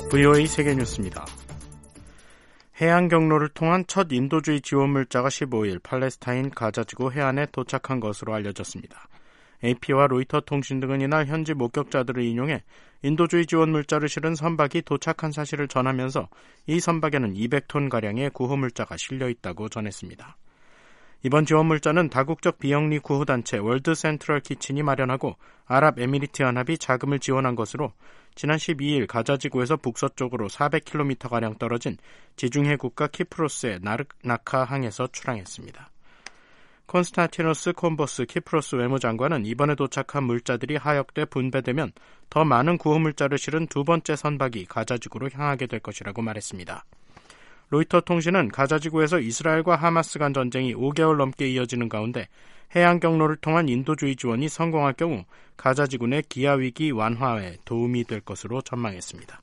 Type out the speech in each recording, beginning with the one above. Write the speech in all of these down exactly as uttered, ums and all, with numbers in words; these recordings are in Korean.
브이오에이 세계뉴스입니다. 해안 경로를 통한 첫 인도주의 지원 물자가 십오일 팔레스타인 가자지구 해안에 도착한 것으로 알려졌습니다. 에이피와 로이터 통신 등은 이날 현지 목격자들을 인용해 인도주의 지원 물자를 실은 선박이 도착한 사실을 전하면서 이 선박에는 이백 톤가량의 구호 물자가 실려 있다고 전했습니다. 이번 지원 물자는 다국적 비영리 구호단체 월드 센트럴 키친이 마련하고 아랍에미리트 연합이 자금을 지원한 것으로 지난 십이일 가자지구에서 북서쪽으로 사백 킬로미터가량 떨어진 지중해 국가 키프로스의 나르나카 항에서 출항했습니다. 콘스탄티노스 콤보스 키프로스 외무장관은 이번에 도착한 물자들이 하역돼 분배되면 더 많은 구호 물자를 실은 두 번째 선박이 가자지구로 향하게 될 것이라고 말했습니다. 로이터 통신은 가자지구에서 이스라엘과 하마스 간 전쟁이 오 개월 넘게 이어지는 가운데 해안 경로를 통한 인도주의 지원이 성공할 경우 가자지구 내 기아위기 완화에 도움이 될 것으로 전망했습니다.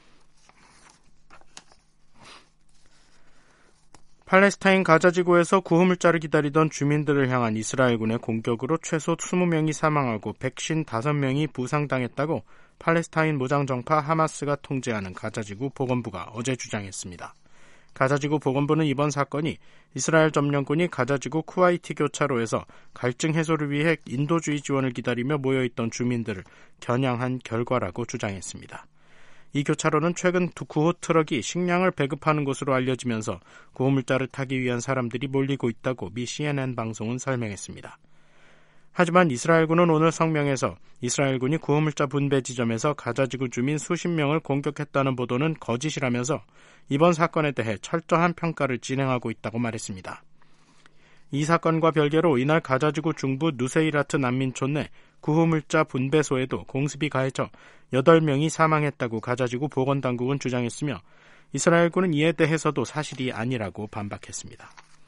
팔레스타인 가자지구에서 구호물자를 기다리던 주민들을 향한 이스라엘군의 공격으로 최소 이십 명이 사망하고 백오십오 명이 부상당했다고 팔레스타인 무장정파 하마스가 통제하는 가자지구 보건부가 어제 주장했습니다. 가자지구 보건부는 이번 사건이 이스라엘 점령군이 가자지구 쿠와이티 교차로에서 갈증 해소를 위해 인도주의 지원을 기다리며 모여있던 주민들을 겨냥한 결과라고 주장했습니다. 이 교차로는 최근 두 구호 트럭이 식량을 배급하는 곳으로 알려지면서 구호물자를 타기 위한 사람들이 몰리고 있다고 미 씨엔엔 방송은 설명했습니다. 하지만 이스라엘군은 오늘 성명에서 이스라엘군이 구호물자 분배 지점에서 가자지구 주민 수십 명을 공격했다는 보도는 거짓이라면서 이번 사건에 대해 철저한 평가를 진행하고 있다고 말했습니다. 이 사건과 별개로 이날 가자지구 중부 누세이라트 난민촌 내 구호물자 분배소에도 공습이 가해져 여덟 명이 사망했다고 가자지구 보건당국은 주장했으며 이스라엘군은 이에 대해서도 사실이 아니라고 반박했습니다.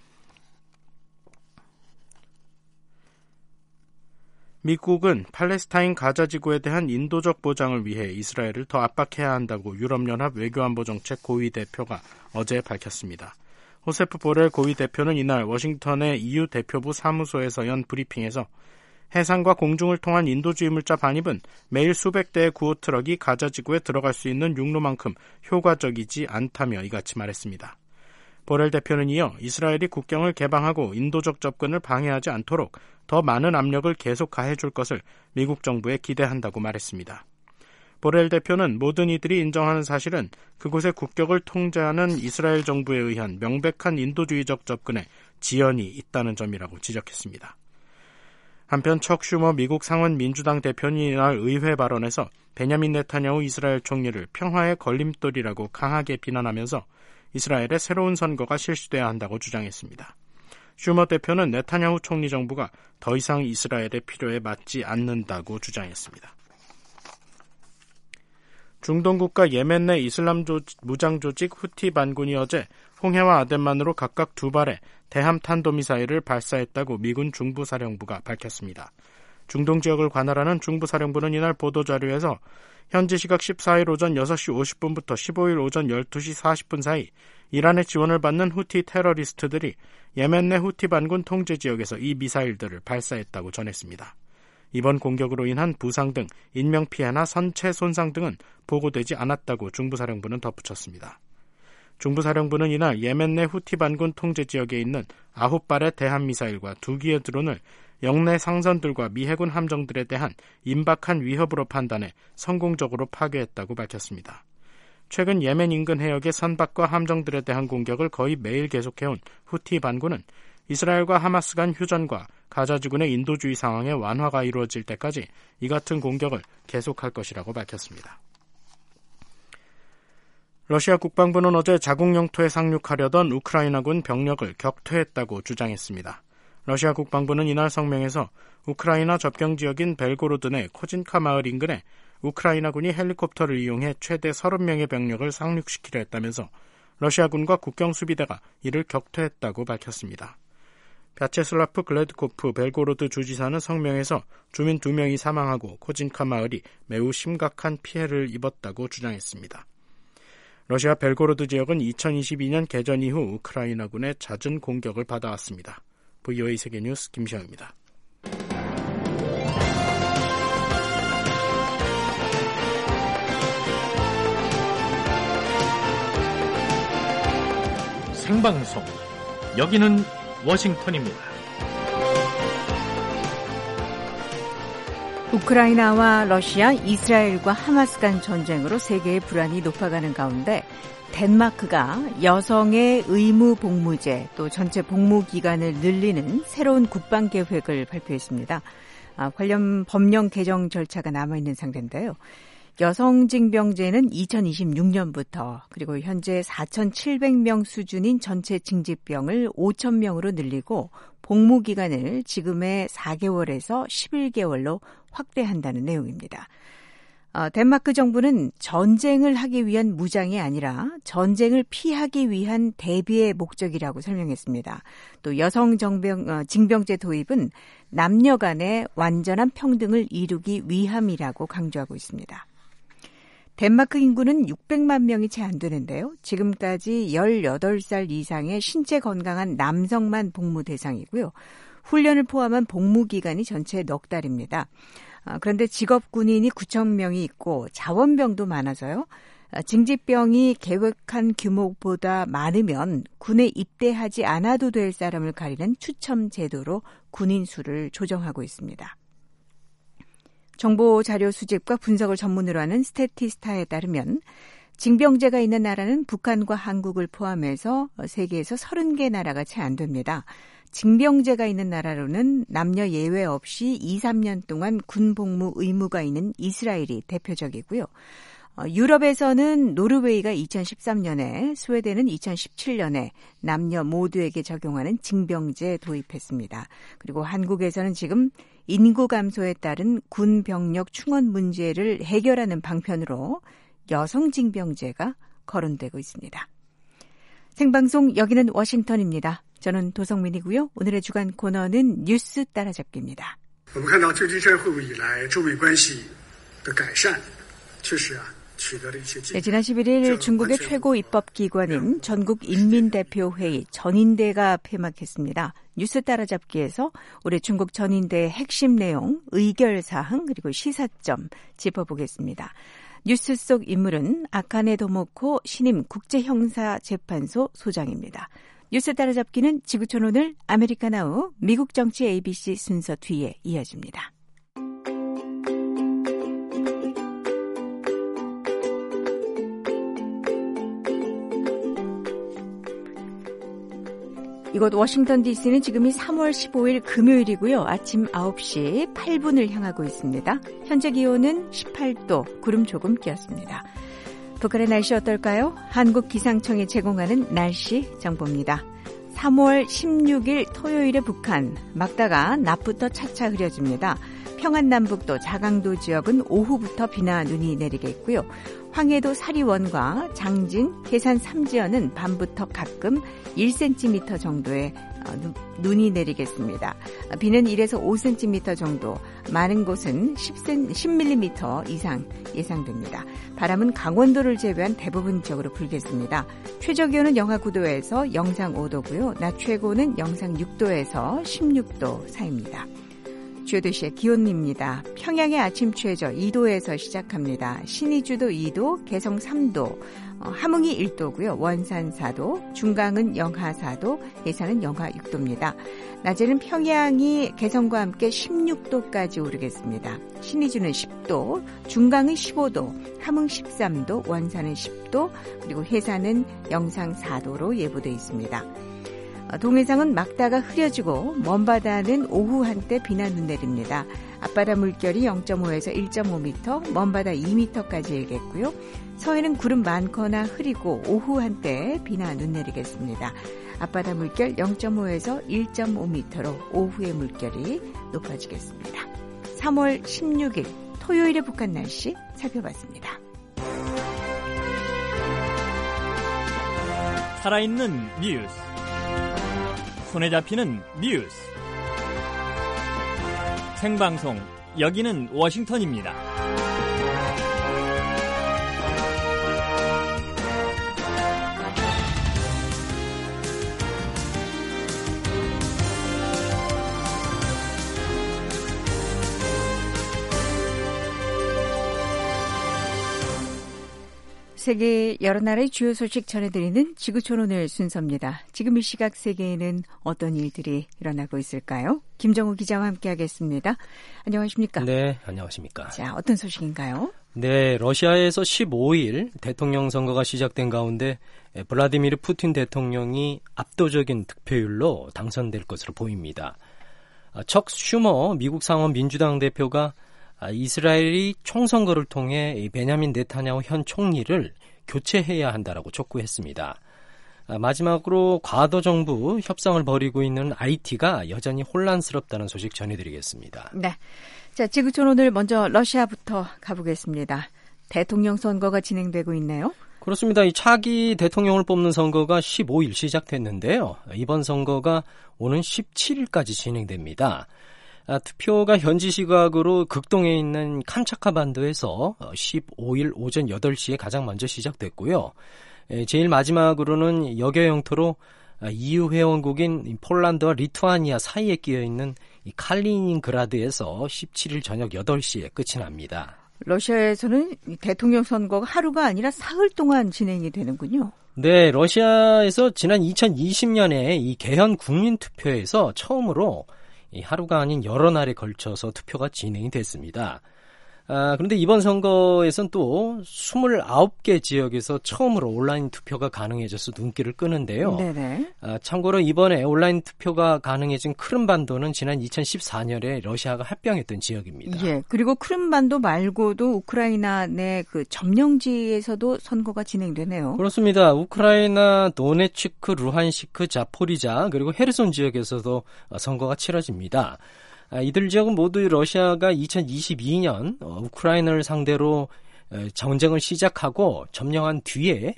미국은 팔레스타인 가자지구에 대한 인도적 보장을 위해 이스라엘을 더 압박해야 한다고 유럽연합 외교안보정책 고위 대표가 어제 밝혔습니다. 호세프 보렐 고위 대표는 이날 워싱턴의 이유 대표부 사무소에서 연 브리핑에서 해상과 공중을 통한 인도주의 물자 반입은 매일 수백 대의 구호 트럭이 가자지구에 들어갈 수 있는 육로만큼 효과적이지 않다며 이같이 말했습니다. 보렐 대표는 이어 이스라엘이 국경을 개방하고 인도적 접근을 방해하지 않도록 더 많은 압력을 계속 가해줄 것을 미국 정부에 기대한다고 말했습니다. 보렐 대표는 모든 이들이 인정하는 사실은 그곳의 국경을 통제하는 이스라엘 정부에 의한 명백한 인도주의적 접근에 지연이 있다는 점이라고 지적했습니다. 한편 척 슈머 미국 상원 민주당 대표는 이날 의회 발언에서 베냐민 네타냐후 이스라엘 총리를 평화의 걸림돌이라고 강하게 비난하면서 이스라엘의 새로운 선거가 실시돼야 한다고 주장했습니다. 슈머 대표는 네타냐후 총리 정부가 더 이상 이스라엘의 필요에 맞지 않는다고 주장했습니다. 중동 국가 예멘 내 이슬람 조직, 무장 조직 후티 반군이 어제 홍해와 아덴만으로 각각 두 발의 대함 탄도미사일을 발사했다고 미군 중부사령부가 밝혔습니다. 중동 지역을 관할하는 중부사령부는 이날 보도자료에서 현지 시각 십사일 오전 여섯 시 오십 분부터 십오일 오전 열두 시 사십 분 사이 이란의 지원을 받는 후티 테러리스트들이 예멘 내 후티 반군 통제 지역에서 이 미사일들을 발사했다고 전했습니다. 이번 공격으로 인한 부상 등 인명피해나 선체 손상 등은 보고되지 않았다고 중부사령부는 덧붙였습니다. 중부사령부는 이날 예멘 내 후티 반군 통제 지역에 있는 아홉 발의 대함미사일과 두 기의 드론을 영내 상선들과 미 해군 함정들에 대한 임박한 위협으로 판단해 성공적으로 파괴했다고 밝혔습니다. 최근 예멘 인근 해역의 선박과 함정들에 대한 공격을 거의 매일 계속해온 후티 반군은 이스라엘과 하마스 간 휴전과 가자지구 내 인도주의 상황의 완화가 이루어질 때까지 이 같은 공격을 계속할 것이라고 밝혔습니다. 러시아 국방부는 어제 자국 영토에 상륙하려던 우크라이나군 병력을 격퇴했다고 주장했습니다. 러시아 국방부는 이날 성명에서 우크라이나 접경 지역인 벨고로드 내 코진카 마을 인근에 우크라이나군이 헬리콥터를 이용해 최대 서른 명의 병력을 상륙시키려 했다면서 러시아군과 국경수비대가 이를 격퇴했다고 밝혔습니다. 벼체슬라프 글레드코프 벨고로드 주지사는 성명에서 주민 두 명이 사망하고 코진카 마을이 매우 심각한 피해를 입었다고 주장했습니다. 러시아 벨고로드 지역은 이천이십이년 개전 이후 우크라이나군의 잦은 공격을 받아왔습니다. 브이오에이 세계뉴스 김시영입니다. 생방송. 여기는 워싱턴입니다. 우크라이나와 러시아, 이스라엘과 하마스 간 전쟁으로 세계의 불안이 높아가는 가운데 덴마크가 여성의 의무 복무제 또 전체 복무 기간을 늘리는 새로운 국방 계획을 발표했습니다. 아, 관련 법령 개정 절차가 남아있는 상태인데요. 여성 징병제는 이천이십육 년부터 그리고 현재 사천칠백 명 수준인 전체 징집병을 오천 명으로 늘리고 복무 기간을 지금의 사 개월에서 십일 개월로 확대한다는 내용입니다. 어, 덴마크 정부는 전쟁을 하기 위한 무장이 아니라 전쟁을 피하기 위한 대비의 목적이라고 설명했습니다. 또 여성 정병, 어, 징병제 도입은 남녀 간의 완전한 평등을 이루기 위함이라고 강조하고 있습니다. 덴마크 인구는 육백만 명이 채 안 되는데요. 지금까지 열여덟 살 이상의 신체 건강한 남성만 복무 대상이고요. 훈련을 포함한 복무 기간이 전체 넉 달입니다. 그런데 직업 군인이 구천 명이 있고 자원병도 많아서요. 징집병이 계획한 규모보다 많으면 군에 입대하지 않아도 될 사람을 가리는 추첨 제도로 군인 수를 조정하고 있습니다. 정보 자료 수집과 분석을 전문으로 하는 스태티스타에 따르면 징병제가 있는 나라는 북한과 한국을 포함해서 세계에서 서른 개 나라가 채 안 됩니다. 징병제가 있는 나라로는 남녀 예외 없이 이, 삼 년 동안 군복무 의무가 있는 이스라엘이 대표적이고요. 어, 유럽에서는 노르웨이가 이천십삼 년에, 스웨덴은 이천십칠 년에 남녀 모두에게 적용하는 징병제 도입했습니다. 그리고 한국에서는 지금 인구 감소에 따른 군 병력 충원 문제를 해결하는 방편으로 여성 징병제가 거론되고 있습니다. 생방송 여기는 워싱턴입니다. 저는 도성민이고요. 오늘의 주간 코너는 뉴스 따라잡기입니다. 네, 지난 십일 일 중국의 최고 입법기관인 전국인민대표회의 전인대가 폐막했습니다. 뉴스 따라잡기에서 올해 중국 전인대의 핵심 내용, 의결사항 그리고 시사점 짚어보겠습니다. 뉴스 속 인물은 아카네 도모코 신임 국제형사재판소 소장입니다. 뉴스 따라잡기는 지구촌 오늘 아메리카나우 미국 정치 에이비씨 순서 뒤에 이어집니다. 이곳 워싱턴 디씨는 지금이 삼월 십오일 금요일이고요. 아침 아홉 시 팔 분을 향하고 있습니다. 현재 기온은 십팔 도, 구름 조금 끼었습니다. 북한의 날씨 어떨까요? 한국기상청이 제공하는 날씨 정보입니다. 삼월 십육일 토요일에 북한, 막다가 낮부터 차차 흐려집니다. 평안남북도, 자강도 지역은 오후부터 비나 눈이 내리겠고요. 황해도 사리원과 장진, 계산 삼지연은 밤부터 가끔 일 센티미터 정도의 눈이 내리겠습니다. 비는 일에서 오 센티미터 정도, 많은 곳은 십 밀리미터 이상 예상됩니다. 바람은 강원도를 제외한 대부분 지역으로 불겠습니다. 최저기온은 영하 구 도에서 영상 오 도고요. 낮 최고는 영상 육 도에서 십육 도 사이입니다. 주요 도시의 기온입니다. 평양의 아침 최저 이 도에서 시작합니다. 신의주도 이 도, 개성 삼 도, 어, 함흥이 일 도고요. 원산 사 도, 중강은 영하 사 도, 예산은 영하 육 도입니다. 낮에는 평양이 개성과 함께 십육 도까지 오르겠습니다. 신의주는 십 도, 중강은 십오 도, 함흥 십삼 도, 원산은 십 도, 그리고 해산은 영상 사 도로 예보되어 있습니다. 동해상은 막다가 흐려지고 먼바다는 오후 한때 비나 눈 내립니다. 앞바다 물결이 영 점 오에서 일 점 오 미터, 먼바다 이 미터까지 일겠고요. 서해는 구름 많거나 흐리고 오후 한때 비나 눈 내리겠습니다. 앞바다 물결 영 점 오에서 일 점 오 미터로 오후의 물결이 높아지겠습니다. 삼월 십육일 토요일의 북한 날씨 살펴봤습니다. 살아있는 뉴스, 손에 잡히는 뉴스, 생방송 여기는 워싱턴입니다. 세계 여러 나라의 주요 소식 전해드리는 지구촌 오늘 순서입니다. 지금 이 시각 세계에는 어떤 일들이 일어나고 있을까요? 김정우 기자와 함께하겠습니다. 안녕하십니까? 네, 안녕하십니까? 자, 어떤 소식인가요? 네, 러시아에서 십오일 대통령 선거가 시작된 가운데 블라디미르 푸틴 대통령이 압도적인 득표율로 당선될 것으로 보입니다. 척 슈머 미국 상원 민주당 대표가 이스라엘이 총선거를 통해 베냐민 네타냐후 현 총리를 교체해야 한다라고 촉구했습니다. 마지막으로 과도 정부 협상을 벌이고 있는 아이티가 여전히 혼란스럽다는 소식 전해드리겠습니다. 네, 자 지구촌 오늘 먼저 러시아부터 가보겠습니다. 대통령 선거가 진행되고 있네요. 그렇습니다. 이 차기 대통령을 뽑는 선거가 십오일 시작됐는데요. 이번 선거가 오는 십칠일까지 진행됩니다. 아, 투표가 현지 시각으로 극동에 있는 캄차카 반도에서 십오일 오전 여덟 시에 가장 먼저 시작됐고요. 에, 제일 마지막으로는 여겨 영토로 이유 회원국인 폴란드와 리투아니아 사이에 끼어있는 이 칼리닝그라드에서 십칠일 저녁 여덟 시에 끝이 납니다. 러시아에서는 대통령 선거가 하루가 아니라 사흘 동안 진행이 되는군요. 네, 러시아에서 지난 이천이십년에 이 개헌 국민투표에서 처음으로 이 하루가 아닌 여러 날에 걸쳐서 투표가 진행이 됐습니다. 아, 그런데 이번 선거에선 또 스물아홉 개 지역에서 처음으로 온라인 투표가 가능해져서 눈길을 끄는데요. 네네. 아, 참고로 이번에 온라인 투표가 가능해진 크림반도는 지난 이천십사년에 러시아가 합병했던 지역입니다. 예, 그리고 크림반도 말고도 우크라이나 내 그 점령지에서도 선거가 진행되네요. 그렇습니다. 우크라이나 도네츠크, 루한시크, 자포리자 그리고 헤르손 지역에서도 선거가 치러집니다. 이들 지역은 모두 러시아가 이천이십이년 우크라이나를 상대로 전쟁을 시작하고 점령한 뒤에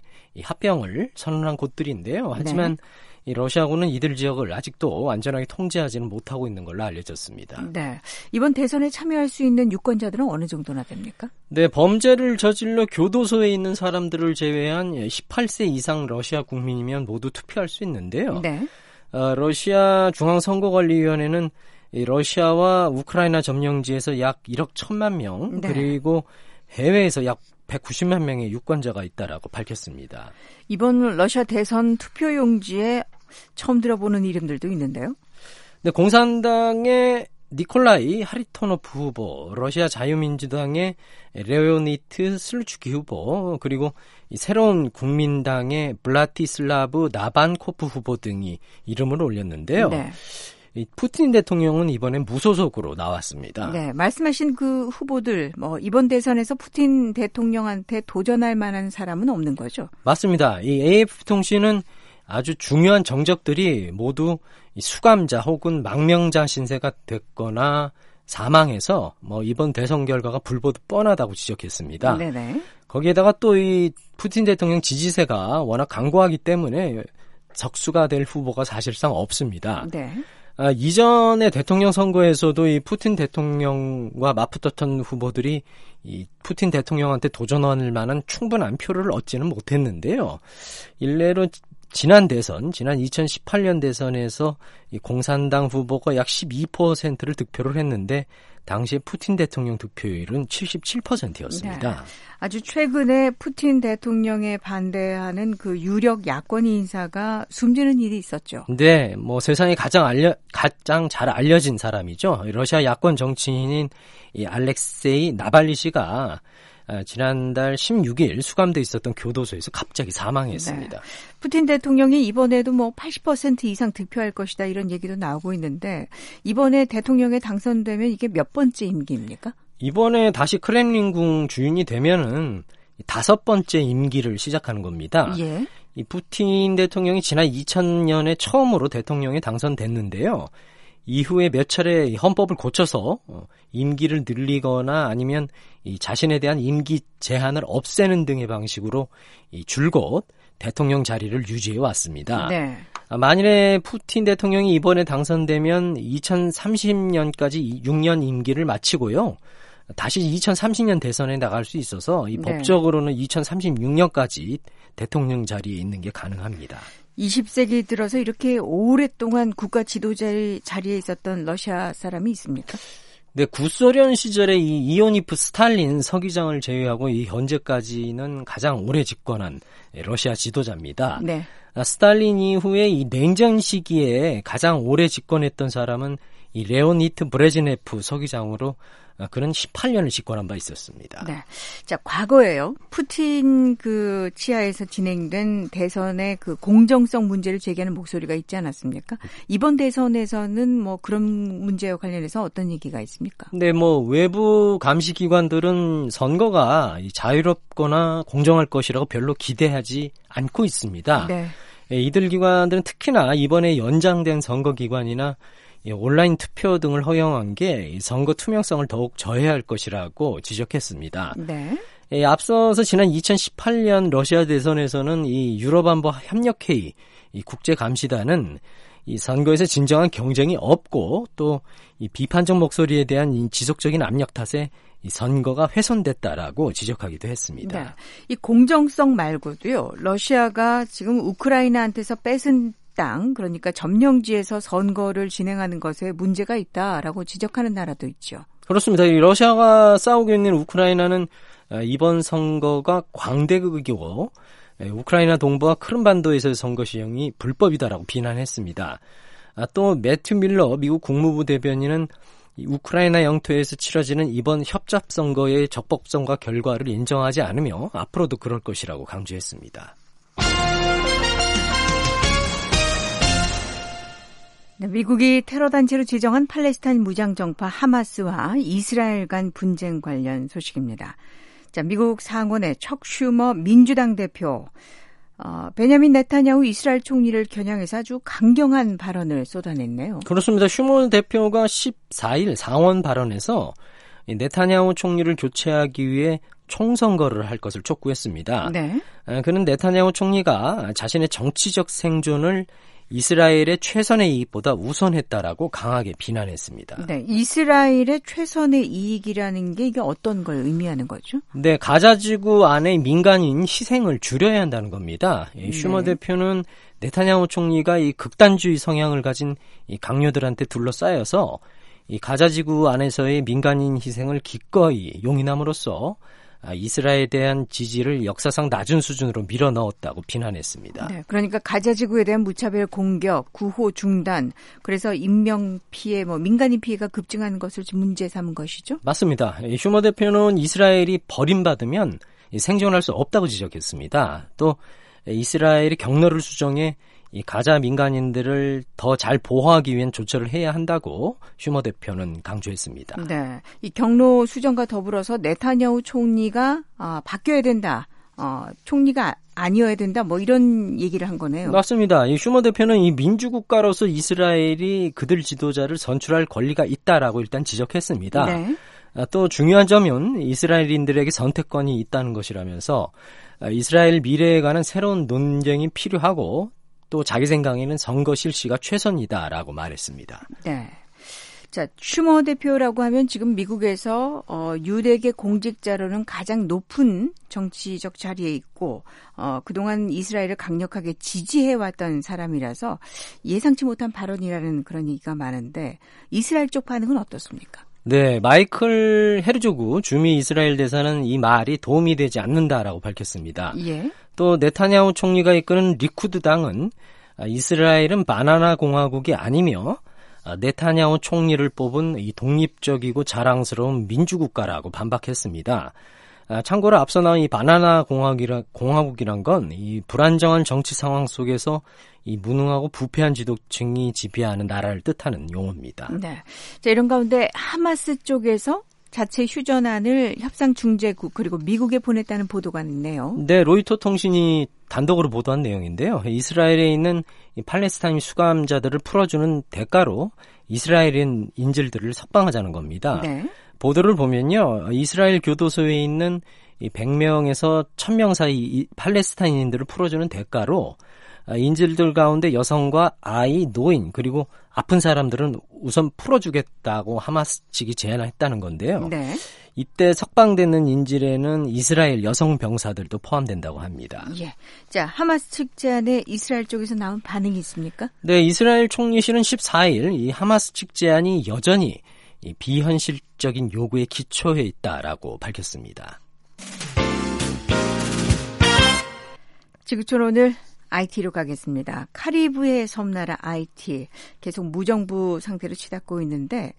합병을 선언한 곳들인데요. 하지만 네. 이 러시아군은 이들 지역을 아직도 완전하게 통제하지는 못하고 있는 걸로 알려졌습니다. 네, 이번 대선에 참여할 수 있는 유권자들은 어느 정도나 됩니까? 네, 범죄를 저질러 교도소에 있는 사람들을 제외한 십팔 세 이상 러시아 국민이면 모두 투표할 수 있는데요. 네. 어, 러시아 중앙선거관리위원회는 이 러시아와 우크라이나 점령지에서 약 일억 천만 명 네. 그리고 해외에서 약 백구십만 명의 유권자가 있다라고 밝혔습니다. 이번 러시아 대선 투표용지에 처음 들어보는 이름들도 있는데요. 네, 공산당의 니콜라이 하리토노프 후보, 러시아 자유민주당의 레오니트 슬추키 후보, 그리고 이 새로운 국민당의 블라티슬라브 나반코프 후보 등이 이름을 올렸는데요. 네. 이 푸틴 대통령은 이번에 무소속으로 나왔습니다. 네, 말씀하신 그 후보들, 뭐 이번 대선에서 푸틴 대통령한테 도전할 만한 사람은 없는 거죠? 맞습니다. 이 에이에프피 통신은 아주 중요한 정적들이 모두 수감자 혹은 망명자 신세가 됐거나 사망해서 뭐 이번 대선 결과가 불보듯 뻔하다고 지적했습니다. 네네. 거기에다가 또 이 푸틴 대통령 지지세가 워낙 강고하기 때문에 적수가 될 후보가 사실상 없습니다. 네. 아, 이전의 대통령 선거에서도 이 푸틴 대통령과 맞붙었던 후보들이 이 푸틴 대통령한테 도전할 만한 충분한 표를 얻지는 못했는데요. 일례로 지난 대선, 지난 이천십팔년 대선에서 이 공산당 후보가 약 십이 퍼센트를 득표를 했는데 당시 푸틴 대통령 득표율은 칠십칠 퍼센트였습니다. 네. 아주 최근에 푸틴 대통령에 반대하는 그 유력 야권 인사가 숨지는 일이 있었죠. 네, 뭐 세상에 가장 알려 가장 잘 알려진 사람이죠. 러시아 야권 정치인인 이 알렉세이 나발리 씨가 지난달 십육일 수감돼 있었던 교도소에서 갑자기 사망했습니다. 네. 푸틴 대통령이 이번에도 뭐 팔십 퍼센트 이상 득표할 것이다 이런 얘기도 나오고 있는데 이번에 대통령에 당선되면 이게 몇 번째 임기입니까? 이번에 다시 크렘린궁 주인이 되면은 다섯 번째 임기를 시작하는 겁니다. 예. 이 푸틴 대통령이 지난 이천년에 처음으로 대통령에 당선됐는데요. 이후에 몇 차례 헌법을 고쳐서 임기를 늘리거나 아니면 이 자신에 대한 임기 제한을 없애는 등의 방식으로 이 줄곧 대통령 자리를 유지해 왔습니다. 네. 만일에 푸틴 대통령이 이번에 당선되면 이천삼십년까지 육 년 임기를 마치고요. 다시 이천삼십년 대선에 나갈 수 있어서 이 네. 법적으로는 이천삼십육년까지 대통령 자리에 있는 게 가능합니다. 이십 세기 들어서 이렇게 오랫동안 국가 지도자 자리에 있었던 러시아 사람이 있습니까? 네, 구소련 시절에 이 이오니프 스탈린 서기장을 제외하고 이 현재까지는 가장 오래 집권한 러시아 지도자입니다. 네. 스탈린 이후에 이 냉전 시기에 가장 오래 집권했던 사람은 이 레오니드 브레즈네프 서기장으로 그는 십팔 년을 집권한 바 있었습니다. 네. 자, 과거에요. 푸틴 그 치하에서 진행된 대선의 그 공정성 문제를 제기하는 목소리가 있지 않았습니까? 이번 대선에서는 뭐 그런 문제와 관련해서 어떤 얘기가 있습니까? 네, 뭐 외부 감시 기관들은 선거가 자유롭거나 공정할 것이라고 별로 기대하지 않고 있습니다. 네. 이들 기관들은 특히나 이번에 연장된 선거 기관이나 온라인 투표 등을 허용한 게 선거 투명성을 더욱 저해할 것이라고 지적했습니다. 네. 예, 앞서서 지난 이천십팔 년 러시아 대선에서는 이 유럽안보 협력회의 이 국제감시단은 이 선거에서 진정한 경쟁이 없고 또 이 비판적 목소리에 대한 이 지속적인 압력 탓에 이 선거가 훼손됐다라고 지적하기도 했습니다. 네. 이 공정성 말고도요. 러시아가 지금 우크라이나한테서 뺏은 땅, 그러니까 점령지에서 선거를 진행하는 것에 문제가 있다라고 지적하는 나라도 있죠. 그렇습니다. 이 러시아가 싸우고 있는 우크라이나는 이번 선거가 광대극이고 우크라이나 동부와 크림반도에서의 선거 시행이 불법이다라고 비난했습니다. 또 매튜 밀러 미국 국무부 대변인은 우크라이나 영토에서 치러지는 이번 협잡 선거의 적법성과 결과를 인정하지 않으며 앞으로도 그럴 것이라고 강조했습니다. 미국이 테러 단체로 지정한 팔레스타인 무장정파 하마스와 이스라엘 간 분쟁 관련 소식입니다. 자, 미국 상원의 척 슈머 민주당 대표 어, 베냐민 네타냐후 이스라엘 총리를 겨냥해서 아주 강경한 발언을 쏟아냈네요. 그렇습니다. 슈머 대표가 십사 일 상원 발언에서 네타냐후 총리를 교체하기 위해 총선거를 할 것을 촉구했습니다. 네. 그는 네타냐후 총리가 자신의 정치적 생존을 이스라엘의 최선의 이익보다 우선했다라고 강하게 비난했습니다. 네, 이스라엘의 최선의 이익이라는 게 이게 어떤 걸 의미하는 거죠? 네, 가자지구 안의 민간인 희생을 줄여야 한다는 겁니다. 네. 슈머 대표는 네타냐후 총리가 이 극단주의 성향을 가진 이 강요들한테 둘러싸여서 이 가자지구 안에서의 민간인 희생을 기꺼이 용인함으로써 이스라엘에 대한 지지를 역사상 낮은 수준으로 밀어넣었다고 비난했습니다. 네, 그러니까 가자지구에 대한 무차별 공격, 구호 중단, 그래서 인명 피해, 뭐 민간인 피해가 급증하는 것을 문제 삼은 것이죠? 맞습니다. 슈머 대표는 이스라엘이 버림받으면 생존할 수 없다고 지적했습니다. 또 이스라엘이 경로를 수정해 이 가자 민간인들을 더 잘 보호하기 위한 조처를 해야 한다고 슈머 대표는 강조했습니다. 네, 이 경로 수정과 더불어서 네타냐후 총리가 아, 바뀌어야 된다. 어, 총리가 아니어야 된다. 뭐 이런 얘기를 한 거네요. 맞습니다. 이 슈머 대표는 이 민주국가로서 이스라엘이 그들 지도자를 선출할 권리가 있다라고 일단 지적했습니다. 네. 또 중요한 점은 이스라엘인들에게 선택권이 있다는 것이라면서 이스라엘 미래에 관한 새로운 논쟁이 필요하고 또 자기 생각에는 선거 실시가 최선이다라고 말했습니다. 네. 자, 슈머 대표라고 하면 지금 미국에서 어, 유대계 공직자로는 가장 높은 정치적 자리에 있고 어, 그동안 이스라엘을 강력하게 지지해왔던 사람이라서 예상치 못한 발언이라는 그런 얘기가 많은데 이스라엘 쪽 반응은 어떻습니까? 네, 마이클 헤르조그 주미 이스라엘 대사는 이 말이 도움이 되지 않는다라고 밝혔습니다. 예. 또 네타냐후 총리가 이끄는 리쿠드 당은 이스라엘은 바나나 공화국이 아니며 네타냐후 총리를 뽑은 이 독립적이고 자랑스러운 민주국가라고 반박했습니다. 참고로 앞서 나온 이 바나나 공화국이라, 공화국이란 건 이 불안정한 정치 상황 속에서 이 무능하고 부패한 지도층이 지배하는 나라를 뜻하는 용어입니다. 네. 자, 이런 가운데 하마스 쪽에서 자체 휴전안을 협상중재국 그리고 미국에 보냈다는 보도가 있네요. 네, 로이터 통신이 단독으로 보도한 내용인데요. 이스라엘에 있는 이 팔레스타인 수감자들을 풀어주는 대가로 이스라엘인 인질들을 석방하자는 겁니다. 네. 보도를 보면요, 이스라엘 교도소에 있는 이 백 명에서 천 명 사이 이 팔레스타인인들을 풀어주는 대가로 인질들 가운데 여성과 아이, 노인 그리고 아픈 사람들은 우선 풀어주겠다고 하마스 측이 제안했다는 건데요. 네. 이때 석방되는 인질에는 이스라엘 여성 병사들도 포함된다고 합니다. 예. 자, 하마스 측 제안에 이스라엘 쪽에서 나온 반응이 있습니까? 네, 이스라엘 총리실은 십사 일 이 하마스 측 제안이 여전히 이 비현실적인 요구에 기초해 있다라고 밝혔습니다. 지구촌 오늘 아이티로 가겠습니다. 카리브해 섬나라 아이티 계속 무정부 상태로 치닫고 있는데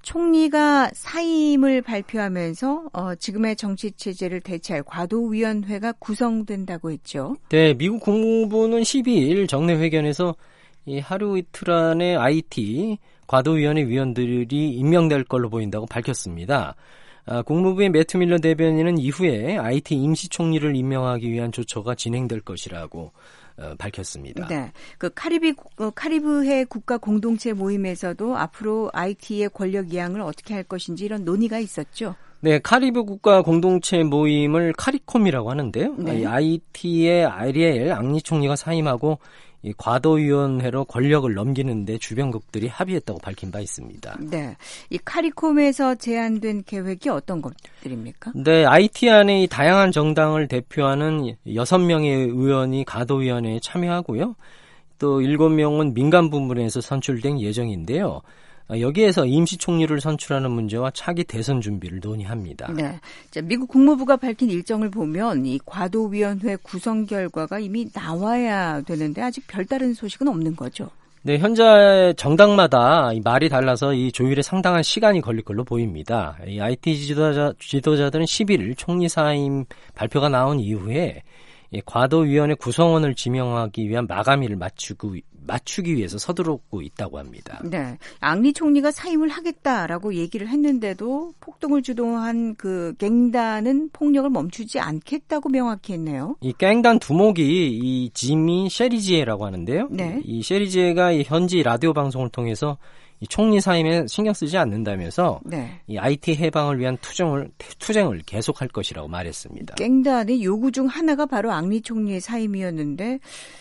총리가 사임을 발표하면서 어, 지금의 정치 체제를 대체할 과도위원회가 구성된다고 했죠. 네, 미국 국무부는 십이일 정례 회견에서 이 하루 이틀 안에 아이티 과도위원회 위원들이 임명될 걸로 보인다고 밝혔습니다. 아, 국무부의 매튜 밀러 대변인은 이후에 아이티 임시총리를 임명하기 위한 조처가 진행될 것이라고 어, 밝혔습니다. 네, 그 카리비 어, 카리브해 국가 공동체 모임에서도 앞으로 아이티의 권력 이양을 어떻게 할 것인지 이런 논의가 있었죠. 네, 카리브 국가 공동체 모임을 카리콤이라고 하는데요. 네. 이 아이티의 아리엘 앙리 총리가 사임하고 이 과도위원회로 권력을 넘기는데 주변국들이 합의했다고 밝힌 바 있습니다. 네, 이 카리콤에서 제안된 계획이 어떤 것들입니까? 네, 아이티 안에 이 다양한 정당을 대표하는 여섯 명의 의원이 과도위원회에 참여하고요. 또 일곱 명은 민간 부문에서 선출된 예정인데요. 여기에서 임시총리를 선출하는 문제와 차기 대선 준비를 논의합니다. 네, 자, 미국 국무부가 밝힌 일정을 보면 이 과도위원회 구성 결과가 이미 나와야 되는데 아직 별다른 소식은 없는 거죠. 네, 현재 정당마다 이 말이 달라서 이 조율에 상당한 시간이 걸릴 걸로 보입니다. 이 아이티 지도자, 지도자들은 십일일 총리 사임 발표가 나온 이후에 이 과도위원회 구성원을 지명하기 위한 마감일을 맞추고 맞추기 위해서 서두르고 있다고 합니다. 네, 앙리 총리가 사임을 하겠다라고 얘기를 했는데도 폭동을 주도한 그 갱단은 폭력을 멈추지 않겠다고 명확히 했네요. 이 갱단 두목이 이 지미 셰리지에라고 하는데요. 네. 이 셰리지에가 이 현지 라디오 방송을 통해서 이 총리 사임에 신경 쓰지 않는다면서 네. 이 아이티 해방을 위한 투쟁을 투쟁을 계속할 것이라고 말했습니다. 갱단의 요구 중 하나가 바로 앙리 총리의 사임이었는데.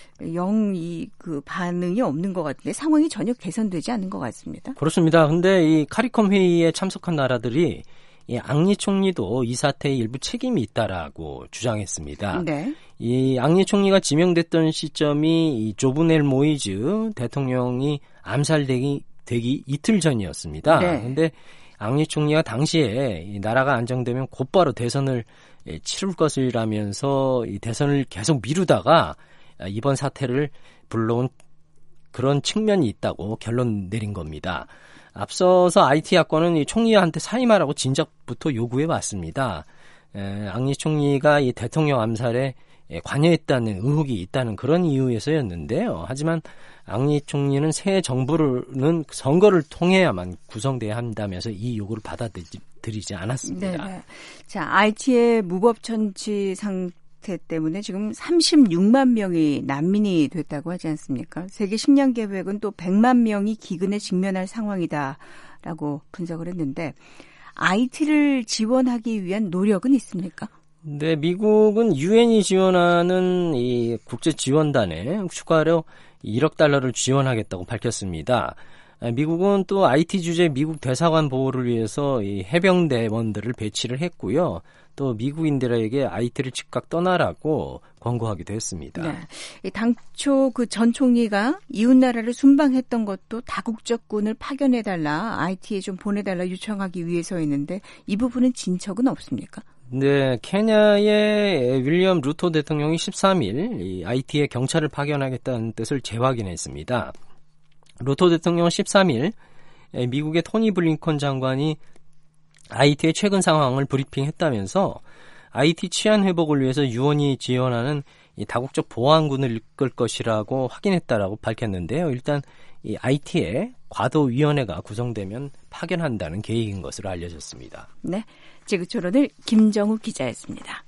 영 이 그 반응이 없는 것 같은데 상황이 전혀 개선되지 않은 것 같습니다. 그렇습니다. 근데 이 카리콤 회의에 참석한 나라들이 이 앙리 총리도 이 사태에 일부 책임이 있다라고 주장했습니다. 네. 이 앙리 총리가 지명됐던 시점이 이 조브넬 모이즈 대통령이 암살되기 되기 이틀 전이었습니다. 네. 근데 앙리 총리가 당시에 이 나라가 안정되면 곧바로 대선을 치를 것이라면서 이 대선을 계속 미루다가 이번 사태를 불러온 그런 측면이 있다고 결론 내린 겁니다. 앞서서 아이티 야권은 이 총리한테 사임하라고 진작부터 요구해 왔습니다. 에, 앙리 총리가 이 대통령 암살에 관여했다는 의혹이 있다는 그런 이유에서였는데요. 하지만 앙리 총리는 새 정부는 선거를 통해야만 구성돼야 한다면서 이 요구를 받아들이지 않았습니다. 네네. 자, 아이티의 무법천치 상 때문에 지금 삼십육만 명이 난민이 됐다고 하지 않습니까? 세계 식량 계획은 또 백만 명이 기근에 직면할 상황이다라고 분석을 했는데 아이티를 지원하기 위한 노력은 있습니까? 네, 미국은 유엔이 지원하는 이 국제 지원단에 추가로 일억 달러를 지원하겠다고 밝혔습니다. 미국은 또 아이티 주재 미국 대사관 보호를 위해서 이 해병대원들을 배치를 했고요. 또 미국인들에게 아이티를 즉각 떠나라고 권고하기도 했습니다. 네. 당초 그 전 총리가 이웃 나라를 순방했던 것도 다국적군을 파견해달라, 아이티에 좀 보내달라 요청하기 위해서였는데 이 부분은 진척은 없습니까? 네, 케냐의 윌리엄 루토 대통령이 십삼일 이 아이티에 경찰을 파견하겠다는 뜻을 재확인했습니다. 루토 대통령은 십삼일 미국의 토니 블링컨 장관이 아이티의 최근 상황을 브리핑했다면서 아이티 치안 회복을 위해서 유엔이 지원하는 이 다국적 보안군을 이끌 것이라고 확인했다라고 밝혔는데요. 일단 이 아이티에 과도위원회가 구성되면 파견한다는 계획인 것으로 알려졌습니다. 네, 지구촌오늘 김정우 기자였습니다.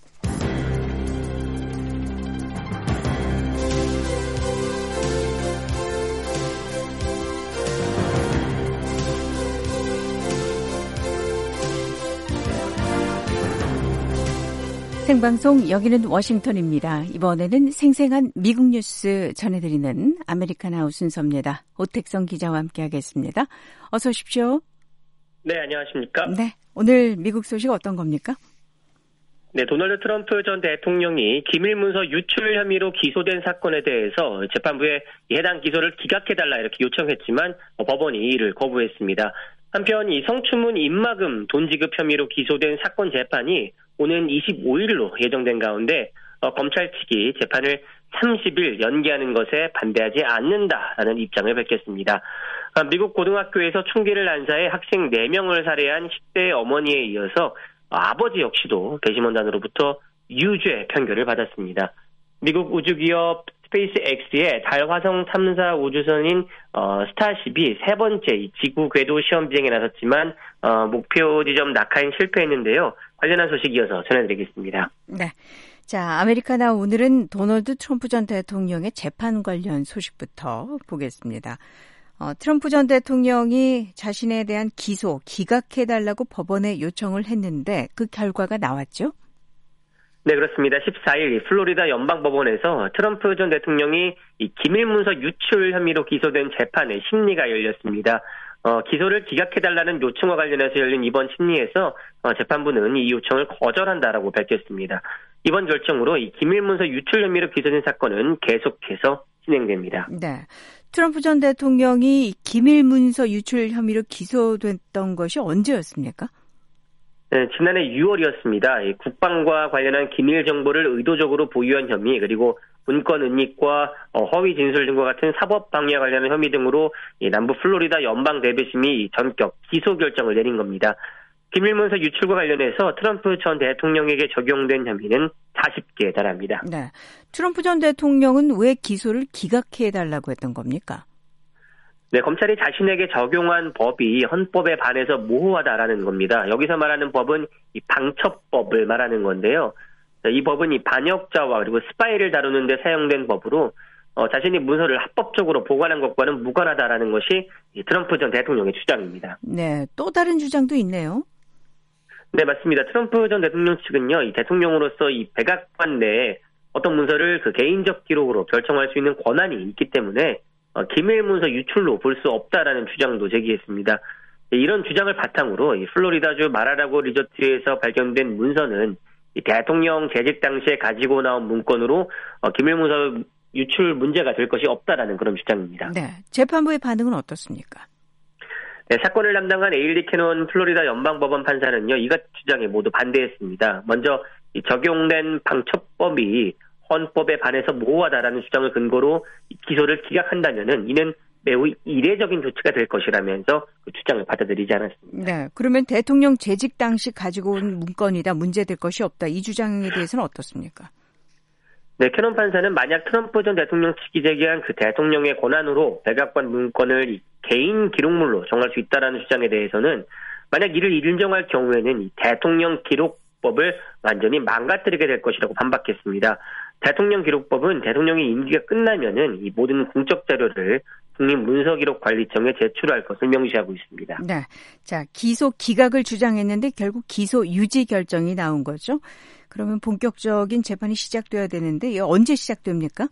생방송 여기는 워싱턴입니다. 이번에는 생생한 미국 뉴스 전해드리는 아메리칸 하우스 순서입니다. 오택성 기자와 함께하겠습니다. 어서 오십시오. 네, 안녕하십니까? 네, 오늘 미국 소식 어떤 겁니까? 네, 도널드 트럼프 전 대통령이 기밀문서 유출 혐의로 기소된 사건에 대해서 재판부에 해당 기소를 기각해달라 이렇게 요청했지만 법원이 이를 거부했습니다. 한편 이 성추문 입막음 돈 지급 혐의로 기소된 사건 재판이 오는 이십오일로 예정된 가운데 어, 검찰 측이 재판을 삼십 일 연기하는 것에 반대하지 않는다라는 입장을 밝혔습니다. 아, 미국 고등학교에서 총기를 난사해 학생 네 명을 살해한 십 대 어머니에 이어서 아버지 역시도 배심원단으로부터 유죄 판결을 받았습니다. 미국 우주기업 스페이스X의 달 화성 탐사 우주선인 어, 스타쉽이 세 번째 지구 궤도 시험 비행에 나섰지만 어, 목표 지점 낙하엔 실패했는데요. 관련한 소식 이어서 전해드리겠습니다. 네. 자, 아메리카나 오늘은 도널드 트럼프 전 대통령의 재판 관련 소식부터 보겠습니다. 어, 트럼프 전 대통령이 자신에 대한 기소 기각해달라고 법원에 요청을 했는데 그 결과가 나왔죠? 네, 그렇습니다. 십사일 플로리다 연방법원에서 트럼프 전 대통령이 이 기밀문서 유출 혐의로 기소된 재판의 심리가 열렸습니다. 어, 기소를 기각해달라는 요청과 관련해서 열린 이번 심리에서 어, 재판부는 이 요청을 거절한다라고 밝혔습니다. 이번 결정으로 이 기밀문서 유출 혐의로 기소된 사건은 계속해서 진행됩니다. 네, 트럼프 전 대통령이 기밀문서 유출 혐의로 기소됐던 것이 언제였습니까? 네, 지난해 유월이었습니다. 이 국방과 관련한 기밀 정보를 의도적으로 보유한 혐의, 그리고 문건 은닉과 허위 진술 등과 같은 사법 방해와 관련한 혐의 등으로 이 남부 플로리다 연방 대배심이 전격 기소 결정을 내린 겁니다. 기밀문서 유출과 관련해서 트럼프 전 대통령에게 적용된 혐의는 사십 개에 달합니다. 네, 트럼프 전 대통령은 왜 기소를 기각해달라고 했던 겁니까? 네, 검찰이 자신에게 적용한 법이 헌법에 반해서 모호하다라는 겁니다. 여기서 말하는 법은 이 방첩법을 말하는 건데요. 이 법은 이 반역자와 그리고 스파이를 다루는 데 사용된 법으로 어, 자신이 문서를 합법적으로 보관한 것과는 무관하다라는 것이 이 트럼프 전 대통령의 주장입니다. 네, 또 다른 주장도 있네요. 네, 맞습니다. 트럼프 전 대통령 측은요, 이 대통령으로서 이 백악관 내에 어떤 문서를 그 개인적 기록으로 결정할 수 있는 권한이 있기 때문에 어, 기밀문서 유출로 볼 수 없다라는 주장도 제기했습니다. 이런 주장을 바탕으로 이 플로리다주 마라라고 리조트에서 발견된 문서는 이 대통령 재직 당시에 가지고 나온 문건으로 어, 기밀문서 유출 문제가 될 것이 없다라는 그런 주장입니다. 네, 재판부의 반응은 어떻습니까? 네, 사건을 담당한 에일리 캐논 플로리다 연방법원 판사는요, 이것 주장에 모두 반대했습니다. 먼저 이 적용된 방첩법이 헌법에 반해서 모호하다라는 주장을 근거로 기소를 기각한다면은 이는 매우 이례적인 조치가 될 것이라면서 그 주장을 받아들이지 않았습니다. 네, 그러면 대통령 재직 당시 가지고 온 문건이다 문제될 것이 없다. 이 주장에 대해서는 어떻습니까? 네, 캐논 판사는 만약 트럼프 전 대통령 측이 제기한 그 대통령의 권한으로 백악관 문건을 개인 기록물로 정할 수 있다라는 주장에 대해서는 만약 이를 인정할 경우에는 이 대통령 기록법을 완전히 망가뜨리게 될 것이라고 반박했습니다. 대통령 기록법은 대통령의 임기가 끝나면은 이 모든 공적 자료를 국립문서기록관리청에 제출할 것을 명시하고 있습니다. 네, 자 기소 기각을 주장했는데 결국 기소 유지 결정이 나온 거죠. 그러면 본격적인 재판이 시작돼야 되는데 이거 언제 시작됩니까?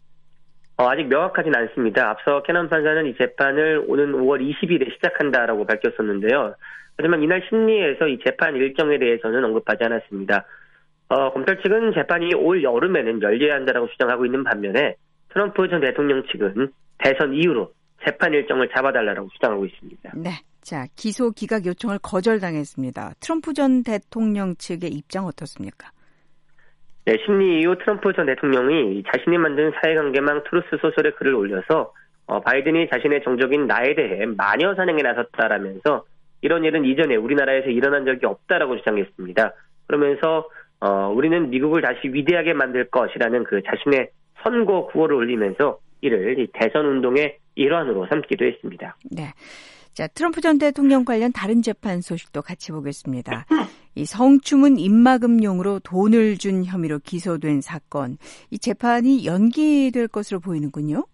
어, 아직 명확하진 않습니다. 앞서 캐논 판사는 이 재판을 오는 오월 이십일에 시작한다라고 밝혔었는데요. 하지만 이날 심리에서 이 재판 일정에 대해서는 언급하지 않았습니다. 어, 검찰 측은 재판이 올 여름에는 열려야 한다라고 주장하고 있는 반면에 트럼프 전 대통령 측은 대선 이후로 재판 일정을 잡아달라고 주장하고 있습니다. 네, 자 기소 기각 요청을 거절당했습니다. 트럼프 전 대통령 측의 입장 어떻습니까? 네, 심리 이후 트럼프 전 대통령이 자신이 만든 사회관계망 트루스 소설에 글을 올려서 어, 바이든이 자신의 정적인 나에 대해 마녀 사냥에 나섰다라면서 이런 일은 이전에 우리나라에서 일어난 적이 없다라고 주장했습니다. 그러면서 어, 우리는 미국을 다시 위대하게 만들 것이라는 그 자신의 선거 구호를 올리면서 이를 이 대선 운동의 일환으로 삼기도 했습니다. 네. 자, 트럼프 전 대통령 관련 다른 재판 소식도 같이 보겠습니다. 이 성추문 입막음용으로 돈을 준 혐의로 기소된 사건, 이 재판이 연기될 것으로 보이는군요.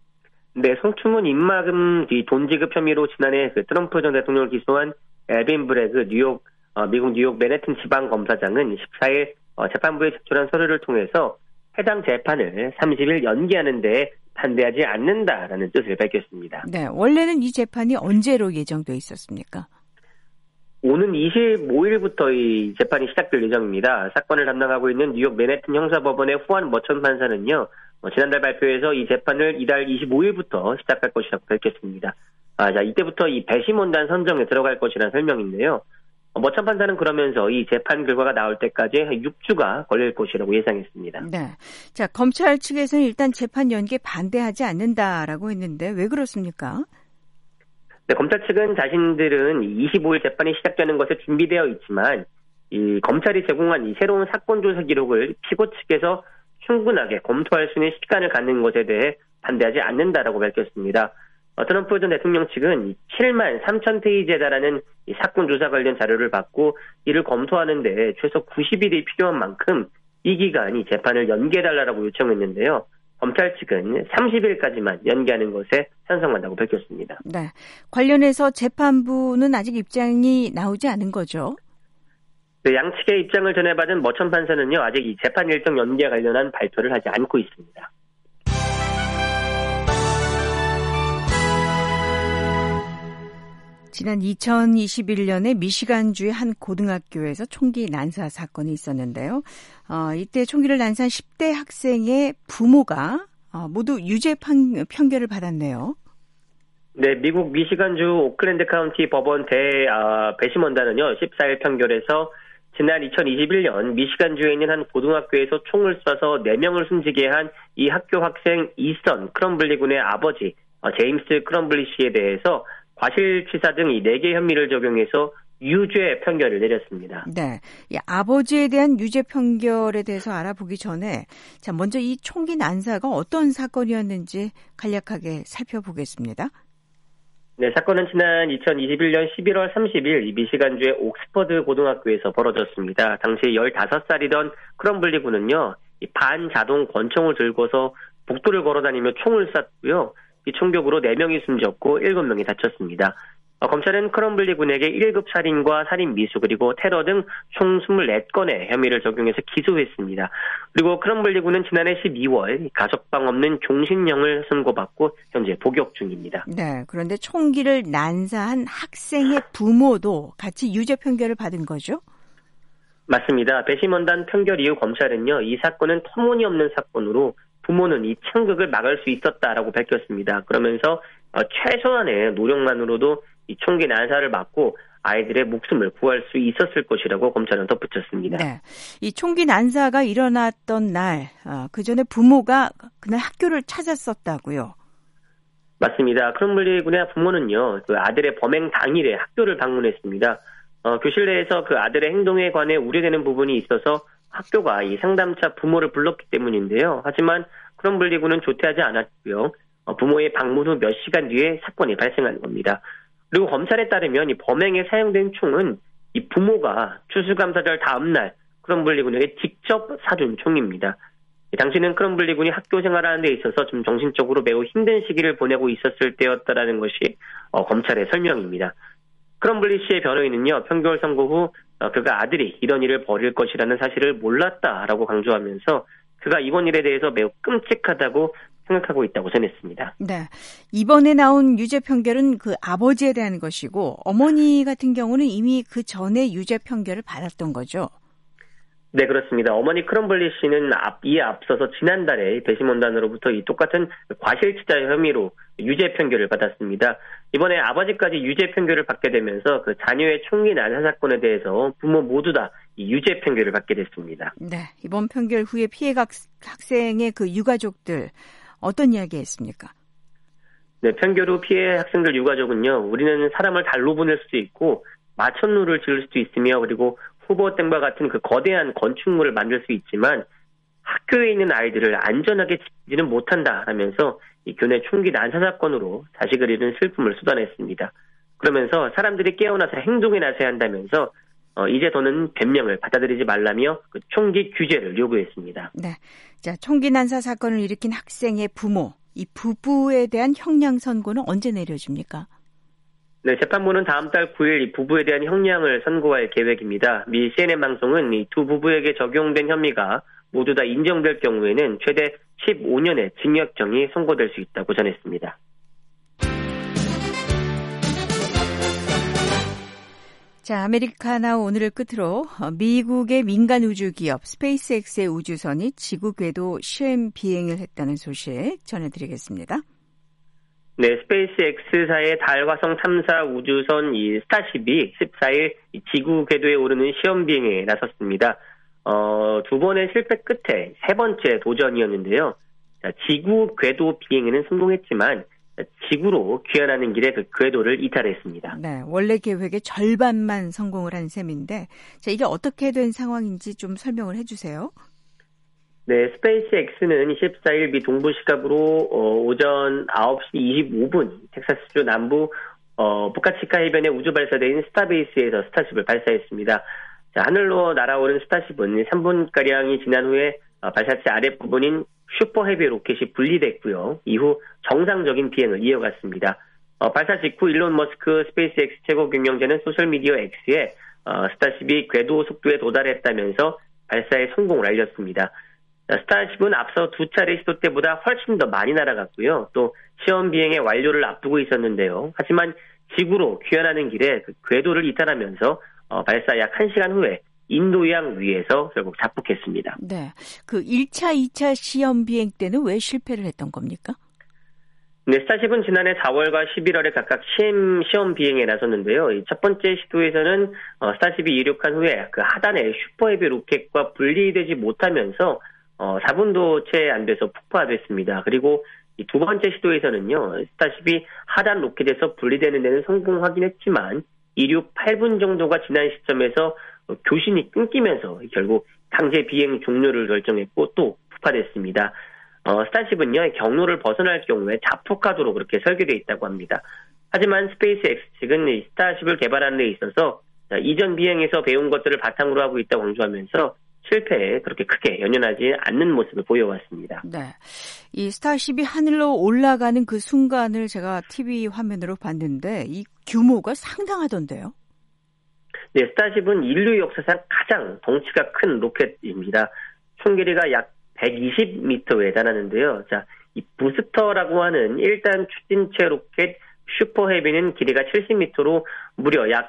네, 성추문 입막음 돈 지급 혐의로 지난해 그 트럼프 전 대통령을 기소한 엘빈 브래그 뉴욕 어, 미국 뉴욕 맨해튼 지방검사장은 십사일 어, 재판부에 제출한 서류를 통해서 해당 재판을 삼십 일 연기하는 데 반대하지 않는다라는 뜻을 밝혔습니다. 네, 원래는 이 재판이 언제로 예정돼 있었습니까? 오는 이십오일부터 이 재판이 시작될 예정입니다. 사건을 담당하고 있는 뉴욕 맨해튼 형사법원의 후안 머천 판사는요, 어, 지난달 발표에서 이 재판을 이달 이십오일부터 시작할 것이라고 밝혔습니다. 아, 자, 이때부터 이 배심원단 선정에 들어갈 것이라는 설명인데요. 머천 판사는 그러면서 이 재판 결과가 나올 때까지 육 주가 걸릴 것이라고 예상했습니다. 네. 자, 검찰 측에서는 일단 재판 연기에 반대하지 않는다라고 했는데 왜 그렇습니까? 네, 검찰 측은 자신들은 이십오 일 재판이 시작되는 것에 준비되어 있지만 이 검찰이 제공한 이 새로운 사건 조사 기록을 피고 측에서 충분하게 검토할 수 있는 시간을 갖는 것에 대해 반대하지 않는다라고 밝혔습니다. 어, 트럼프 전 대통령 측은 칠만 삼천 페이지에 달하는 이 사건 조사 관련 자료를 받고 이를 검토하는데 최소 구십 일이 필요한 만큼 이 기간이 재판을 연기해달라고 요청했는데요. 검찰 측은 삼십 일까지만 연기하는 것에 찬성한다고 밝혔습니다. 네, 관련해서 재판부는 아직 입장이 나오지 않은 거죠? 네, 양측의 입장을 전해받은 머천 판사는요, 아직 이 재판 일정 연기와 관련한 발표를 하지 않고 있습니다. 지난 이천이십일 년에 미시간주의 한 고등학교에서 총기 난사 사건이 있었는데요. 어, 이때 총기를 난사한 십 대 학생의 부모가 어, 모두 유죄 판, 판결을 받았네요. 네, 미국 미시간주 오클랜드 카운티 법원 대 어, 배심원단은요, 십사 일 판결에서 지난 이천이십일 년 미시간주에 있는 한 고등학교에서 총을 쏴서 네 명을 숨지게 한 이 학교 학생 이선 크럼블리 군의 아버지 어, 제임스 크럼블리 씨에 대해서 과실치사 등 이 네 개 혐의를 적용해서 유죄 판결을 내렸습니다. 네, 이 아버지에 대한 유죄 판결에 대해서 알아보기 전에 자 먼저 이 총기 난사가 어떤 사건이었는지 간략하게 살펴보겠습니다. 네, 사건은 지난 이천이십일 년 십일월 삼십일 이 미시간주의 옥스퍼드 고등학교에서 벌어졌습니다. 당시 열다섯 살이던 크럼블리 군은요, 이 반자동 권총을 들고서 복도를 걸어다니며 총을 쐈고요. 이 총격으로 네 명이 숨졌고 일곱 명이 다쳤습니다. 어, 검찰은 크럼블리 군에게 일 급 살인과 살인 미수 그리고 테러 등 총 이십사 건의 혐의를 적용해서 기소했습니다. 그리고 크럼블리 군은 지난해 십이월 가석방 없는 종신형을 선고받고 현재 복역 중입니다. 네, 그런데 총기를 난사한 학생의 부모도 같이 유죄 판결을 받은 거죠? 맞습니다. 배심원단 판결 이후 검찰은요, 이 사건은 터무니없는 사건으로 부모는 이 창극을 막을 수 있었다라고 밝혔습니다. 그러면서 어, 최소한의 노력만으로도 이 총기 난사를 막고 아이들의 목숨을 구할 수 있었을 것이라고 검찰은 덧붙였습니다. 네, 이 총기 난사가 일어났던 날, 어, 그 전에 부모가 그날 학교를 찾았었다고요? 맞습니다. 크럼블리 군의 부모는요, 그 아들의 범행 당일에 학교를 방문했습니다. 어, 교실 내에서 그 아들의 행동에 관해 우려되는 부분이 있어서 학교가 이 상담차 부모를 불렀기 때문인데요. 하지만 크럼블리 군은 조퇴하지 않았고요. 어, 부모의 방문 후 몇 시간 뒤에 사건이 발생한 겁니다. 그리고 검찰에 따르면 이 범행에 사용된 총은 이 부모가 추수감사절 다음날 크럼블리 군에게 직접 사준 총입니다. 당시는 크럼블리 군이 학교 생활하는 데 있어서 좀 정신적으로 매우 힘든 시기를 보내고 있었을 때였다라는 것이 어, 검찰의 설명입니다. 크럼블리 씨의 변호인은요, 판결 선고 후 어, 그가 아들이 이런 일을 벌일 것이라는 사실을 몰랐다라고 강조하면서 그가 이번 일에 대해서 매우 끔찍하다고 생각하고 있다고 전했습니다. 네, 이번에 나온 유죄 판결은 그 아버지에 대한 것이고 어머니 같은 경우는 이미 그 전에 유죄 판결을 받았던 거죠? 네, 그렇습니다. 어머니 크럼블리 씨는 앞, 이에 앞서서 지난달에 배심원단으로부터 이 똑같은 과실치사 혐의로 유죄 판결을 받았습니다. 이번에 아버지까지 유죄 판결을 받게 되면서 그 자녀의 총기 난사 사건에 대해서 부모 모두 다 이 유죄 판결을 받게 됐습니다. 네, 이번 판결 후에 피해 학생의 그 유가족들 어떤 이야기했습니까? 네, 판결 후 피해 학생들 유가족은요, 우리는 사람을 달로 보낼 수도 있고 마천루를 지을 수도 있으며 그리고 후보댐과 같은 그 거대한 건축물을 만들 수 있지만 학교에 있는 아이들을 안전하게 지키지는 못한다 하면서 이 교내 총기 난사 사건으로 자식을 잃은 슬픔을 쏟아냈습니다. 그러면서 사람들이 깨어나서 행동에 나서야 한다면서 어, 이제 더는 변명을 받아들이지 말라며 그 총기 규제를 요구했습니다. 네, 자 총기 난사 사건을 일으킨 학생의 부모, 이 부부에 대한 형량 선고는 언제 내려집니까? 네, 재판부는 다음 달 구 일 이 부부에 대한 형량을 선고할 계획입니다. 미 씨엔엔 방송은 이 두 부부에게 적용된 혐의가 모두 다 인정될 경우에는 최대 십오 년의 징역형이 선고될 수 있다고 전했습니다. 자, 아메리카나 오늘을 끝으로 미국의 민간 우주 기업 스페이스X의 우주선이 지구 궤도 시험 비행을 했다는 소식 전해드리겠습니다. 네, 스페이스X사의 달 화성 탐사 우주선 이 스타쉽이 십사일 지구 궤도에 오르는 시험 비행에 나섰습니다. 어, 두 번의 실패 끝에 세 번째 도전이었는데요. 자, 지구 궤도 비행에는 성공했지만 지구로 귀환하는 길에 그 궤도를 이탈했습니다. 네, 원래 계획의 절반만 성공을 한 셈인데, 자, 이게 어떻게 된 상황인지 좀 설명을 해주세요. 네, 스페이스X는 십사일 미 동부 시각으로 어, 오전 아홉 시 이십오 분 텍사스주 남부 어, 보카치카 해변의 우주 발사대인 스타베이스에서 스타쉽을 발사했습니다. 자, 하늘로 날아오른 스타쉽은 삼 분가량이 지난 후에 어, 발사체 아랫부분인 슈퍼 헤비 로켓이 분리됐고요. 이후 정상적인 비행을 이어갔습니다. 어, 발사 직후 일론 머스크 스페이스X 최고 경영자는 소셜미디어 X에 어, 스타쉽이 궤도 속도에 도달했다면서 발사의 성공을 알렸습니다. 스타쉽은 앞서 두 차례 시도 때보다 훨씬 더 많이 날아갔고요. 또 시험 비행의 완료를 앞두고 있었는데요. 하지만 지구로 귀환하는 길에 그 궤도를 이탈하면서 어, 발사 약 한 시간 후에 인도양 위에서 결국 자폭했습니다. 네, 그 일 차, 이 차 시험 비행 때는 왜 실패를 했던 겁니까? 네, 스타쉽은 지난해 사월과 십일월에 각각 시험, 시험 비행에 나섰는데요. 첫 번째 시도에서는 어, 스타쉽이 이륙한 후에 그 하단의 슈퍼헤비 로켓과 분리되지 못하면서 어, 사 분도 채 안 돼서 폭파됐습니다. 그리고 이 두 번째 시도에서는요, 스타쉽이 하단 로켓에서 분리되는 데는 성공하긴 했지만 이륙 팔 분 정도가 지난 시점에서 어, 교신이 끊기면서 결국 강제 비행 종료를 결정했고 또 폭파됐습니다. 어, 스타쉽은요, 경로를 벗어날 경우에 자폭하도록 그렇게 설계되어 있다고 합니다. 하지만 스페이스X 측은 이 스타쉽을 개발하는 데 있어서 자, 이전 비행에서 배운 것들을 바탕으로 하고 있다고 강조하면서 실패에 그렇게 크게 연연하지 않는 모습을 보여왔습니다. 네, 이 스타쉽이 하늘로 올라가는 그 순간을 제가 티비 화면으로 봤는데 이 규모가 상당하던데요. 네, 스타쉽은 인류 역사상 가장 덩치가 큰 로켓입니다. 총 길이가 약 백이십 미터에 달하는데요. 자, 이 부스터라고 하는 일 단 추진체 로켓 슈퍼 헤비는 길이가 칠십 미터로 무려 약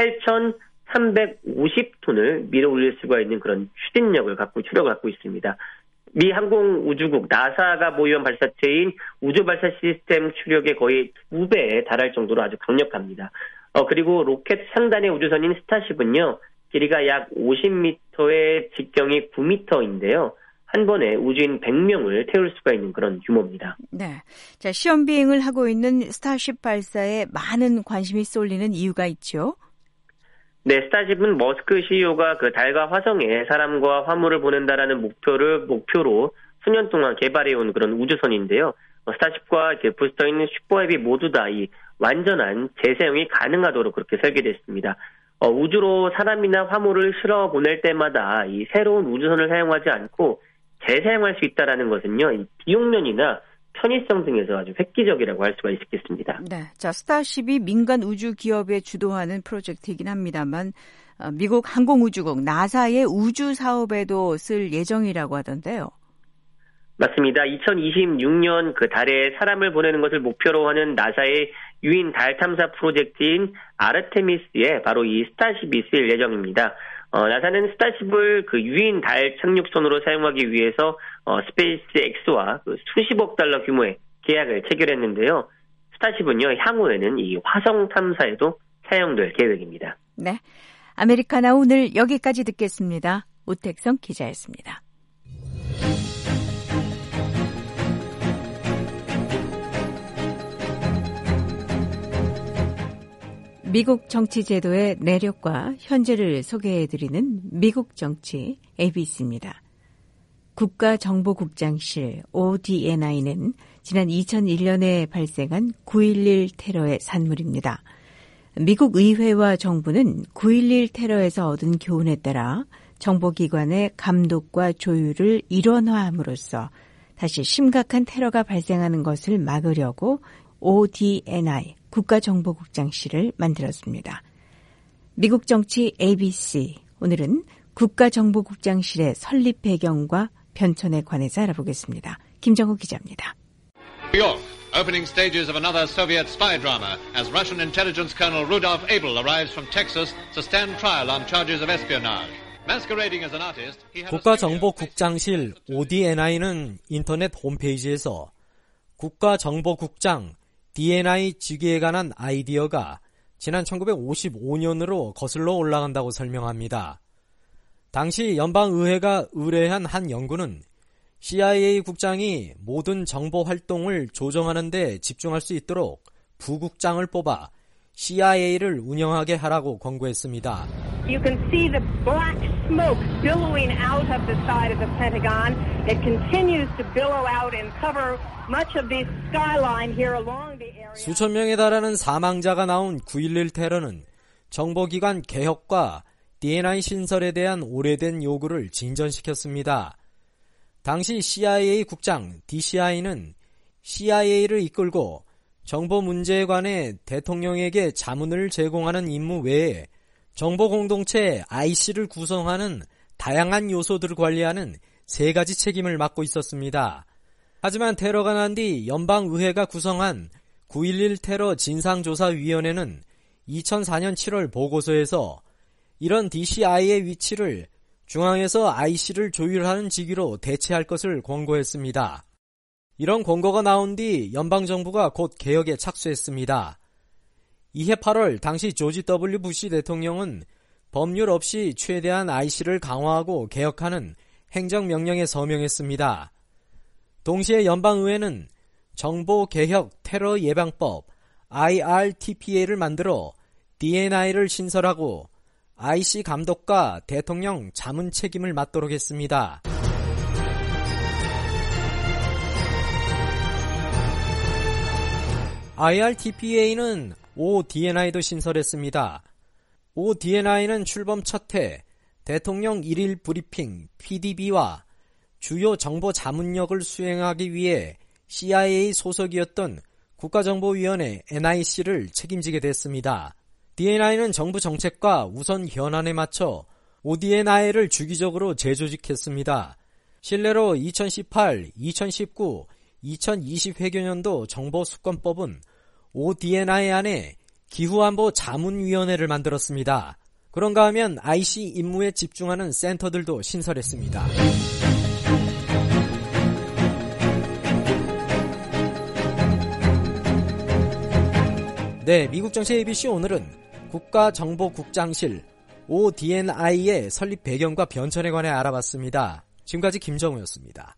팔천삼백오십 톤을 밀어 올릴 수가 있는 그런 추진력을 갖고 추력을 갖고 있습니다. 미 항공우주국 나사가 보유한 발사체인 우주발사 시스템 추력의 거의 두 배에 달할 정도로 아주 강력합니다. 어, 그리고 로켓 상단의 우주선인 스타쉽은요, 길이가 약 오십 미터에 직경이 구 미터인데요. 한 번에 우주인 백 명을 태울 수가 있는 그런 규모입니다. 네. 자, 시험 비행을 하고 있는 스타쉽 발사에 많은 관심이 쏠리는 이유가 있죠. 네, 스타쉽은 머스크 씨이오가 그 달과 화성에 사람과 화물을 보낸다라는 목표를 목표로 수년 동안 개발해온 그런 우주선인데요. 스타쉽과 이제 부스터인 슈퍼헤비 모두 다 이 완전한 재사용이 가능하도록 그렇게 설계됐습니다. 어, 우주로 사람이나 화물을 실어 보낼 때마다 이 새로운 우주선을 사용하지 않고 재사용할 수 있다라는 것은요, 이 비용면이나 편의성 등에서 아주 획기적이라고 할 수가 있겠습니다. 네, 자, 스타쉽이 민간 우주 기업에 주도하는 프로젝트이긴 합니다만 어, 미국 항공우주국 나사의 우주 사업에도 쓸 예정이라고 하던데요. 맞습니다. 이천이십육 년 그 달에 사람을 보내는 것을 목표로 하는 나사의 유인 달 탐사 프로젝트인 아르테미스에 바로 이 스타쉽이 쓰일 예정입니다. 어, 나사는 스타쉽을 그 유인 달 착륙선으로 사용하기 위해서 어, 스페이스X와 그 수십억 달러 규모의 계약을 체결했는데요. 스타쉽은요, 향후에는 이 화성 탐사에도 사용될 계획입니다. 네, 아메리카나 오늘 여기까지 듣겠습니다. 우택성 기자였습니다. 미국 정치 제도의 내력과 현재를 소개해드리는 미국 정치 에이비씨입니다. 국가정보국장실 오디엔아이는 지난 이천일 년에 발생한 구일일 테러의 산물입니다. 미국 의회와 정부는 구일일 테러에서 얻은 교훈에 따라 정보기관의 감독과 조율을 일원화함으로써 다시 심각한 테러가 발생하는 것을 막으려고 오디엔아이 국가정보국장실을 만들었습니다. 미국 정치 에이비씨, 오늘은 국가정보국장실의 설립 배경과 변천에 관해서 알아보겠습니다. 김정우 기자입니다. New York, opening stages of another Soviet spy drama as Russian intelligence colonel Rudolf Abel arrives from Texas to stand trial on charges of espionage. Masquerading as an artist, he had 국가정보국장실 오디엔아이는 인터넷 홈페이지에서 국가정보국장 디엔아이 직위에 관한 아이디어가 지난 천구백오십오 년으로 거슬러 올라간다고 설명합니다. 당시 연방의회가 의뢰한 한 연구는 씨아이에이 국장이 모든 정보 활동을 조정하는 데 집중할 수 있도록 부국장을 뽑아 씨아이에이를 운영하게 하라고 권고했습니다. You can see the black smoke billowing out of the side of the Pentagon. It continues to billow out and cover much of the skyline here along the area. 수천 명에 달하는 사망자가 나온 구일일 테러는 정보기관 개혁과 디엔아이 신설에 대한 오래된 요구를 진전시켰습니다. 당시 씨아이에이 국장 디씨아이는 씨아이에이를 이끌고 정보 문제에 관해 대통령에게 자문을 제공하는 임무 외에 정보 공동체 아이씨를 구성하는 다양한 요소들을 관리하는 세 가지 책임을 맡고 있었습니다. 하지만 테러가 난 뒤 연방의회가 구성한 구일일 테러 진상조사위원회는 이천사 년 칠월 보고서에서 이런 디씨아이의 위치를 중앙에서 아이씨를 조율하는 직위로 대체할 것을 권고했습니다. 이런 권고가 나온 뒤 연방정부가 곧 개혁에 착수했습니다. 이해 팔월 당시 조지 더블유 부시 대통령은 법률 없이 최대한 아이씨를 강화하고 개혁하는 행정명령에 서명했습니다. 동시에 연방의회는 정보개혁 테러 예방법 아이알티피에이를 만들어 디엔아이를 신설하고 아이씨 감독과 대통령 자문 책임을 맡도록 했습니다. 아이알티피에이는 오디엔아이도 신설했습니다. 오디엔아이는 출범 첫 해 대통령 일일 브리핑 피디비와 주요 정보 자문력을 수행하기 위해 씨아이에이 소속이었던 국가정보위원회 엔아이씨를 책임지게 됐습니다. 디엔아이는 정부 정책과 우선 현안에 맞춰 오디엔아이를 주기적으로 재조직했습니다. 실례로 이천십팔, 이천십구, 이천이십 회계년도 정보수권법은 오디엔아이 안에 기후안보 자문위원회를 만들었습니다. 그런가 하면 아이씨 임무에 집중하는 센터들도 신설했습니다. 네, 미국 정치 에이비씨 오늘은 국가정보국장실 오디엔아이의 설립 배경과 변천에 관해 알아봤습니다. 지금까지 김정우였습니다.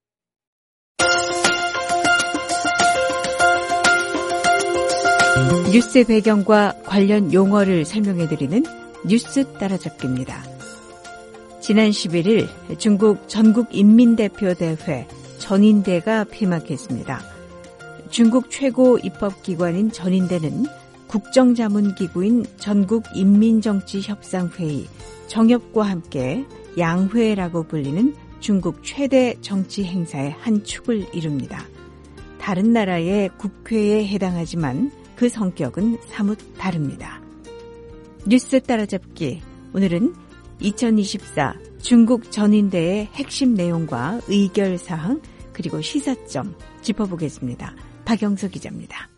뉴스 배경과 관련 용어를 설명해드리는 뉴스 따라잡기입니다. 지난 십일일 중국 전국인민대표대회 전인대가 폐막했습니다. 중국 최고 입법기관인 전인대는 국정자문기구인 전국인민정치협상회의 정협과 함께 양회라고 불리는 중국 최대 정치 행사의 한 축을 이룹니다. 다른 나라의 국회에 해당하지만 그 성격은 사뭇 다릅니다. 뉴스 따라잡기, 오늘은 이천이십사 중국 전인대의 핵심 내용과 의결사항 그리고 시사점 짚어보겠습니다. 박영서 기자입니다.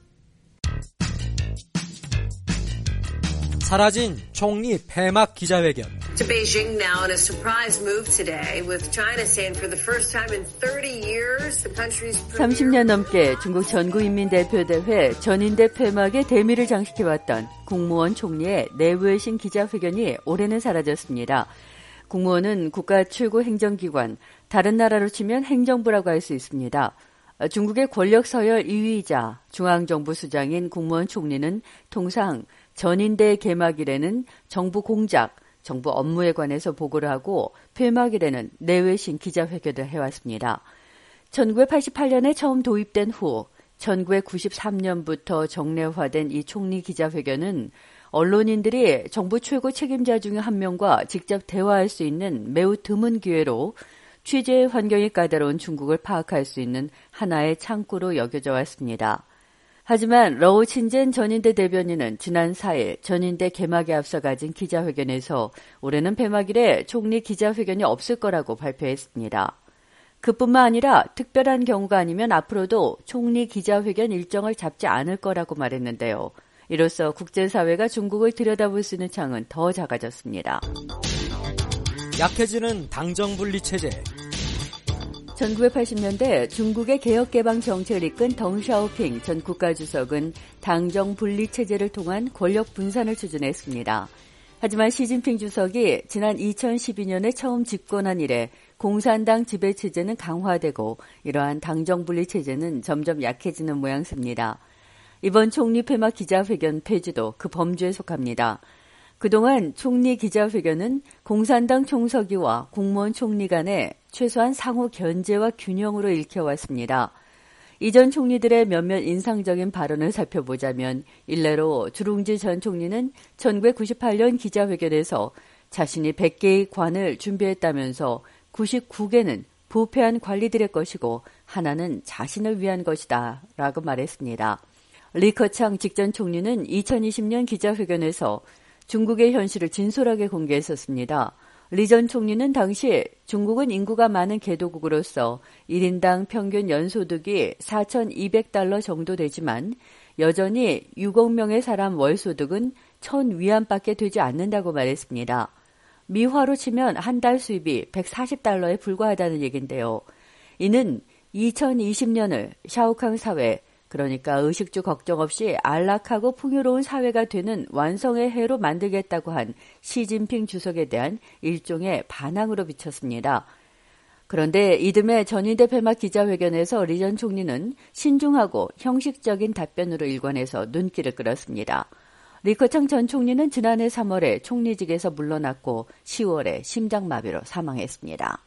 사라진 총리 폐막 기자회견. To Beijing now in a surprise move today with China saying for the first time in thirty years the country's 삼십 년 넘게 중국 전국인민대표대회 전인대 폐막에 대미를 장식해왔던 국무원 총리의 내외신 기자회견이 올해는 사라졌습니다. 국무원은 국가 최고 행정기관, 다른 나라로 치면 행정부라고 할 수 있습니다. 중국의 권력 서열 이 위이자 중앙정부 수장인 국무원 총리는 통상 전인대 개막일에는 정부 공작, 정부 업무에 관해서 보고를 하고 폐막일에는 내외신 기자회견을 해왔습니다. 천구백팔십팔 년에 처음 도입된 후 천구백구십삼 년부터 정례화된 이 총리 기자회견은 언론인들이 정부 최고 책임자 중에 한 명과 직접 대화할 수 있는 매우 드문 기회로 취재 환경이 까다로운 중국을 파악할 수 있는 하나의 창구로 여겨져 왔습니다. 하지만 러우 친젠 전인대 대변인은 지난 사일 전인대 개막에 앞서 가진 기자회견에서 올해는 폐막일에 총리 기자회견이 없을 거라고 발표했습니다. 그뿐만 아니라 특별한 경우가 아니면 앞으로도 총리 기자회견 일정을 잡지 않을 거라고 말했는데요. 이로써 국제사회가 중국을 들여다볼 수 있는 창은 더 작아졌습니다. 약해지는 당정분리 체제. 천구백팔십 년대 중국의 개혁개방 정책을 이끈 덩샤오핑 전 국가주석은 당정 분리 체제를 통한 권력 분산을 추진했습니다. 하지만 시진핑 주석이 지난 이천십이 년에 처음 집권한 이래 공산당 지배체제는 강화되고 이러한 당정 분리 체제는 점점 약해지는 모양새입니다. 이번 총리 폐막 기자회견 폐지도 그 범주에 속합니다. 그동안 총리 기자회견은 공산당 총서기와 국무원 총리 간의 최소한 상호 견제와 균형으로 읽혀왔습니다. 이전 총리들의 몇몇 인상적인 발언을 살펴보자면 일례로 주룽지 전 총리는 천구백구십팔 년 기자회견에서 자신이 백 개의 관을 준비했다면서 구십구 개는 부패한 관리들의 것이고 하나는 자신을 위한 것이다 라고 말했습니다. 리커창 직전 총리는 이천이십 년 기자회견에서 중국의 현실을 진솔하게 공개했었습니다. 리 전 총리는 당시 중국은 인구가 많은 개도국으로서 일 인당 평균 연소득이 사천이백 달러 정도 되지만 여전히 육억 명의 사람 월소득은 천 위안밖에 되지 않는다고 말했습니다. 미화로 치면 한 달 수입이 백사십 달러에 불과하다는 얘기인데요. 이는 이천이십 년을 샤오캉 사회, 그러니까 의식주 걱정 없이 안락하고 풍요로운 사회가 되는 완성의 해로 만들겠다고 한 시진핑 주석에 대한 일종의 반항으로 비쳤습니다. 그런데 이듬해 전인대 폐막 기자회견에서 리 전 총리는 신중하고 형식적인 답변으로 일관해서 눈길을 끌었습니다. 리커창 전 총리는 지난해 삼월에 총리직에서 물러났고 시월에 심장마비로 사망했습니다.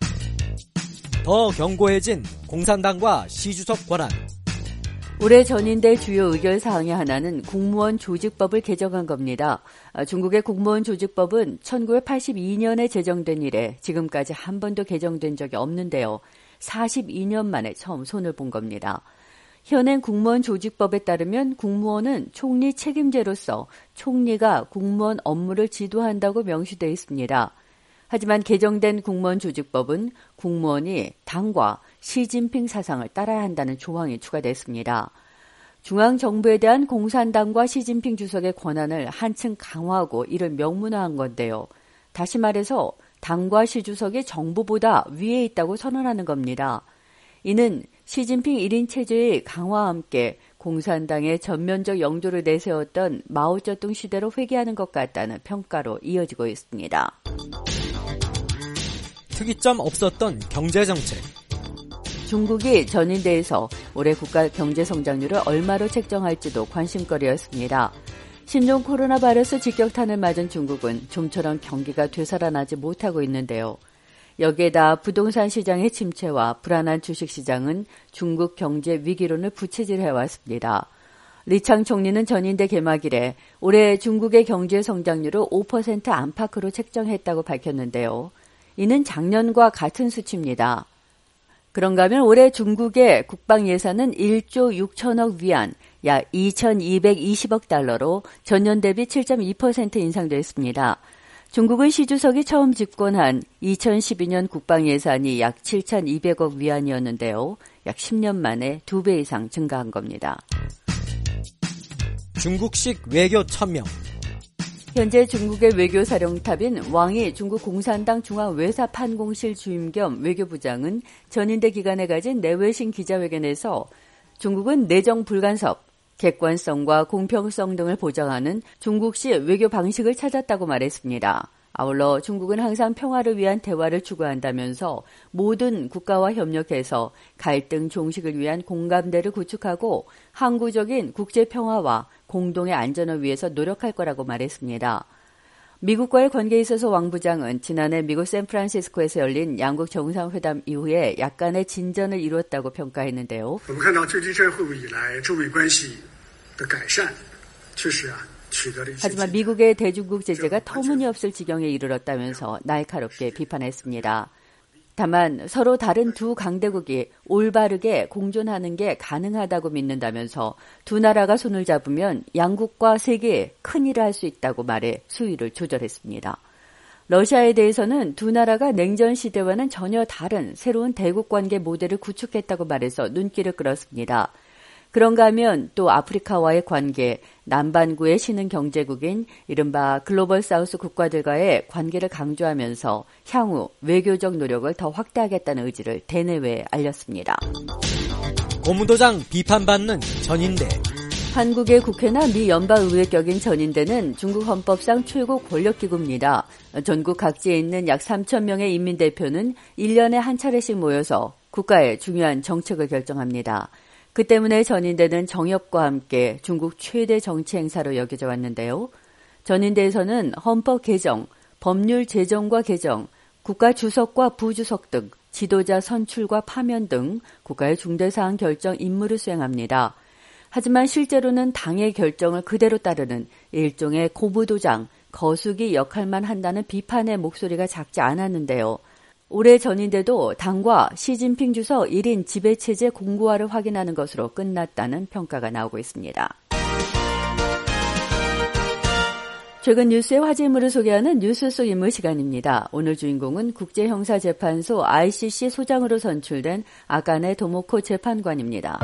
더 견고해진 공산당과 시 주석 권한. 올해 전인대 주요 의결 사항의 하나는 공무원 조직법을 개정한 겁니다. 중국의 공무원 조직법은 천구백팔십이 년에 제정된 이래 지금까지 한 번도 개정된 적이 없는데요. 사십이 년 만에 처음 손을 본 겁니다. 현행 공무원 조직법에 따르면 국무원은 총리 책임제로서 총리가 공무원 업무를 지도한다고 명시되어 있습니다. 하지만 개정된 공무원 조직법은 국무원이 당과 시진핑 사상을 따라야 한다는 조항이 추가됐습니다. 중앙정부에 대한 공산당과 시진핑 주석의 권한을 한층 강화하고 이를 명문화한 건데요. 다시 말해서 당과 시 주석이 정부보다 위에 있다고 선언하는 겁니다. 이는 시진핑 일 인 체제의 강화와 함께 공산당의 전면적 영조를 내세웠던 마오쩌둥 시대로 회귀하는 것 같다는 평가로 이어지고 있습니다. 특이점 없었던 경제정책. 중국이 전인대에서 올해 국가 경제성장률을 얼마로 책정할지도 관심거리였습니다. 신종 코로나 바이러스 직격탄을 맞은 중국은 좀처럼 경기가 되살아나지 못하고 있는데요. 여기에다 부동산 시장의 침체와 불안한 주식시장은 중국 경제 위기론을 부채질해왔습니다. 리창 총리는 전인대 개막 이래 올해 중국의 경제 성장률을 오 퍼센트 안팎으로 책정했다고 밝혔는데요. 이는 작년과 같은 수치입니다. 그런가 하면 올해 중국의 국방 예산은 일조 육천억 위안, 약 이천이백이십억 달러로 전년 대비 칠 점 이 퍼센트 인상됐습니다. 중국은 시 주석이 처음 집권한 이천십이 년 국방 예산이 약 칠천이백억 위안이었는데요. 약 십 년 만에 두 배 이상 증가한 겁니다. 중국식 외교 천명. 현재 중국의 외교사령탑인 왕이 중국 공산당 중앙외사판공실 주임 겸 외교부장은 전인대 기간에 가진 내외신 기자회견에서 중국은 내정 불간섭, 객관성과 공평성 등을 보장하는 중국식 외교 방식을 찾았다고 말했습니다. 아울러 중국은 항상 평화를 위한 대화를 추구한다면서 모든 국가와 협력해서 갈등 종식을 위한 공감대를 구축하고 항구적인 국제 평화와 공동의 안전을 위해서 노력할 거라고 말했습니다. 미국과의 관계에 있어서 왕 부장은 지난해 미국 샌프란시스코에서 열린 양국 정상회담 이후에 약간의 진전을 이뤘다고 평가했는데요. 하지만 미국의 대중국 제재가 터무니없을 지경에 이르렀다면서 날카롭게 비판했습니다. 다만 서로 다른 두 강대국이 올바르게 공존하는 게 가능하다고 믿는다면서 두 나라가 손을 잡으면 양국과 세계에 큰일을 할 수 있다고 말해 수위를 조절했습니다. 러시아에 대해서는 두 나라가 냉전 시대와는 전혀 다른 새로운 대국관계 모델을 구축했다고 말해서 눈길을 끌었습니다. 그런가 하면 또 아프리카와의 관계, 남반구의 신흥 경제국인 이른바 글로벌 사우스 국가들과의 관계를 강조하면서 향후 외교적 노력을 더 확대하겠다는 의지를 대내외에 알렸습니다. 고무도장 비판받는 전인대. 한국의 국회나 미 연방의회 격인 전인대는 중국 헌법상 최고 권력기구입니다. 전국 각지에 있는 약 삼천 명의 인민대표는 일 년에 한 차례씩 모여서 국가의 중요한 정책을 결정합니다. 그 때문에 전인대는 정협과 함께 중국 최대 정치 행사로 여겨져 왔는데요. 전인대에서는 헌법 개정, 법률 제정과 개정, 국가 주석과 부주석 등 지도자 선출과 파면 등 국가의 중대사항 결정 임무를 수행합니다. 하지만 실제로는 당의 결정을 그대로 따르는 일종의 고무도장, 거수기 역할만 한다는 비판의 목소리가 작지 않았는데요. 올해 전인대도 당과 시진핑 주석 일 인 지배체제 공고화를 확인하는 것으로 끝났다는 평가가 나오고 있습니다. 최근 뉴스의 화제인물을 소개하는 뉴스 속 인물 시간입니다. 오늘 주인공은 국제형사재판소 아이씨씨 소장으로 선출된 아까네 도모코 재판관입니다.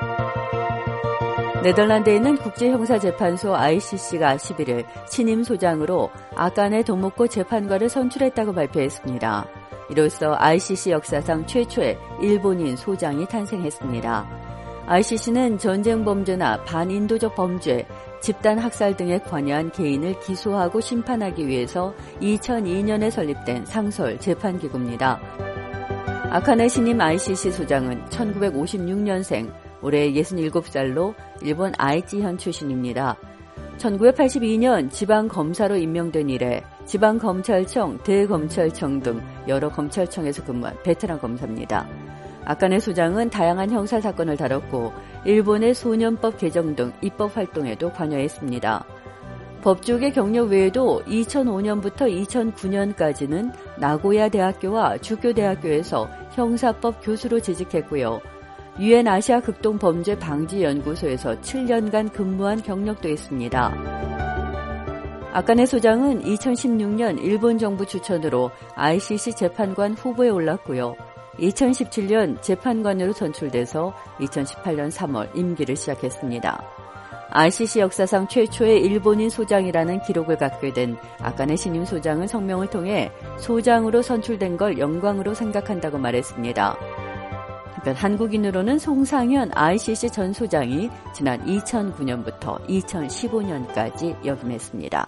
네덜란드에 있는 국제형사재판소 아이씨씨가 십일 일 신임 소장으로 아까네 도모코 재판관을 선출했다고 발표했습니다. 이로써 아이씨씨 역사상 최초의 일본인 소장이 탄생했습니다. 아이씨씨는 전쟁 범죄나 반인도적 범죄, 집단 학살 등에 관여한 개인을 기소하고 심판하기 위해서 이천이 년에 설립된 상설 재판기구입니다. 아카네 신임 아이씨씨 소장은 천구백오십육 년생, 올해 예순일곱 살로 일본 아이치현 출신입니다. 천구백팔십이 년 지방검사로 임명된 이래 지방검찰청, 대검찰청 등 여러 검찰청에서 근무한 베테랑 검사입니다. 아카네 소장은 다양한 형사사건을 다뤘고 일본의 소년법 개정 등 입법활동에도 관여했습니다. 법조계 경력 외에도 이천오 년부터 이천구 년까지는 나고야 대학교와 주교대학교에서 형사법 교수로 재직했고요. 유엔 아시아 극동 범죄 방지 연구소에서 칠 년간 근무한 경력도 있습니다. 아카네 소장은 이천십육 년 일본 정부 추천으로 아이씨씨 재판관 후보에 올랐고요. 이천십칠 년 재판관으로 선출돼서 이천십팔 년 삼월 임기를 시작했습니다. 아이씨씨 역사상 최초의 일본인 소장이라는 기록을 갖게 된 아카네 신임 소장은 성명을 통해 소장으로 선출된 걸 영광으로 생각한다고 말했습니다. 한편 한국인으로는 송상현 아이씨씨 전 소장이 지난 이천구 년부터 이천십오 년까지 역임했습니다.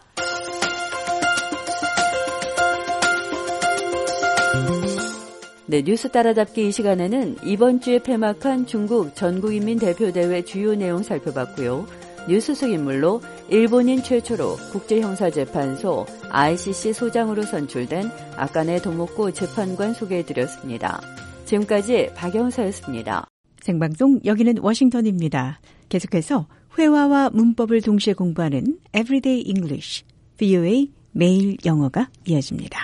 네, 뉴스 따라잡기 이 시간에는 이번 주에 폐막한 중국 전국인민대표대회 주요 내용 살펴봤고요. 뉴스 속 인물로 일본인 최초로 국제형사재판소 아이씨씨 소장으로 선출된 아카네 도모코 재판관 소개해드렸습니다. 지금까지 박영사였습니다. 생방송 여기는 워싱턴입니다. 계속해서 회화와 문법을 동시에 공부하는 Everyday English, 브이오에이 매일 영어가 이어집니다.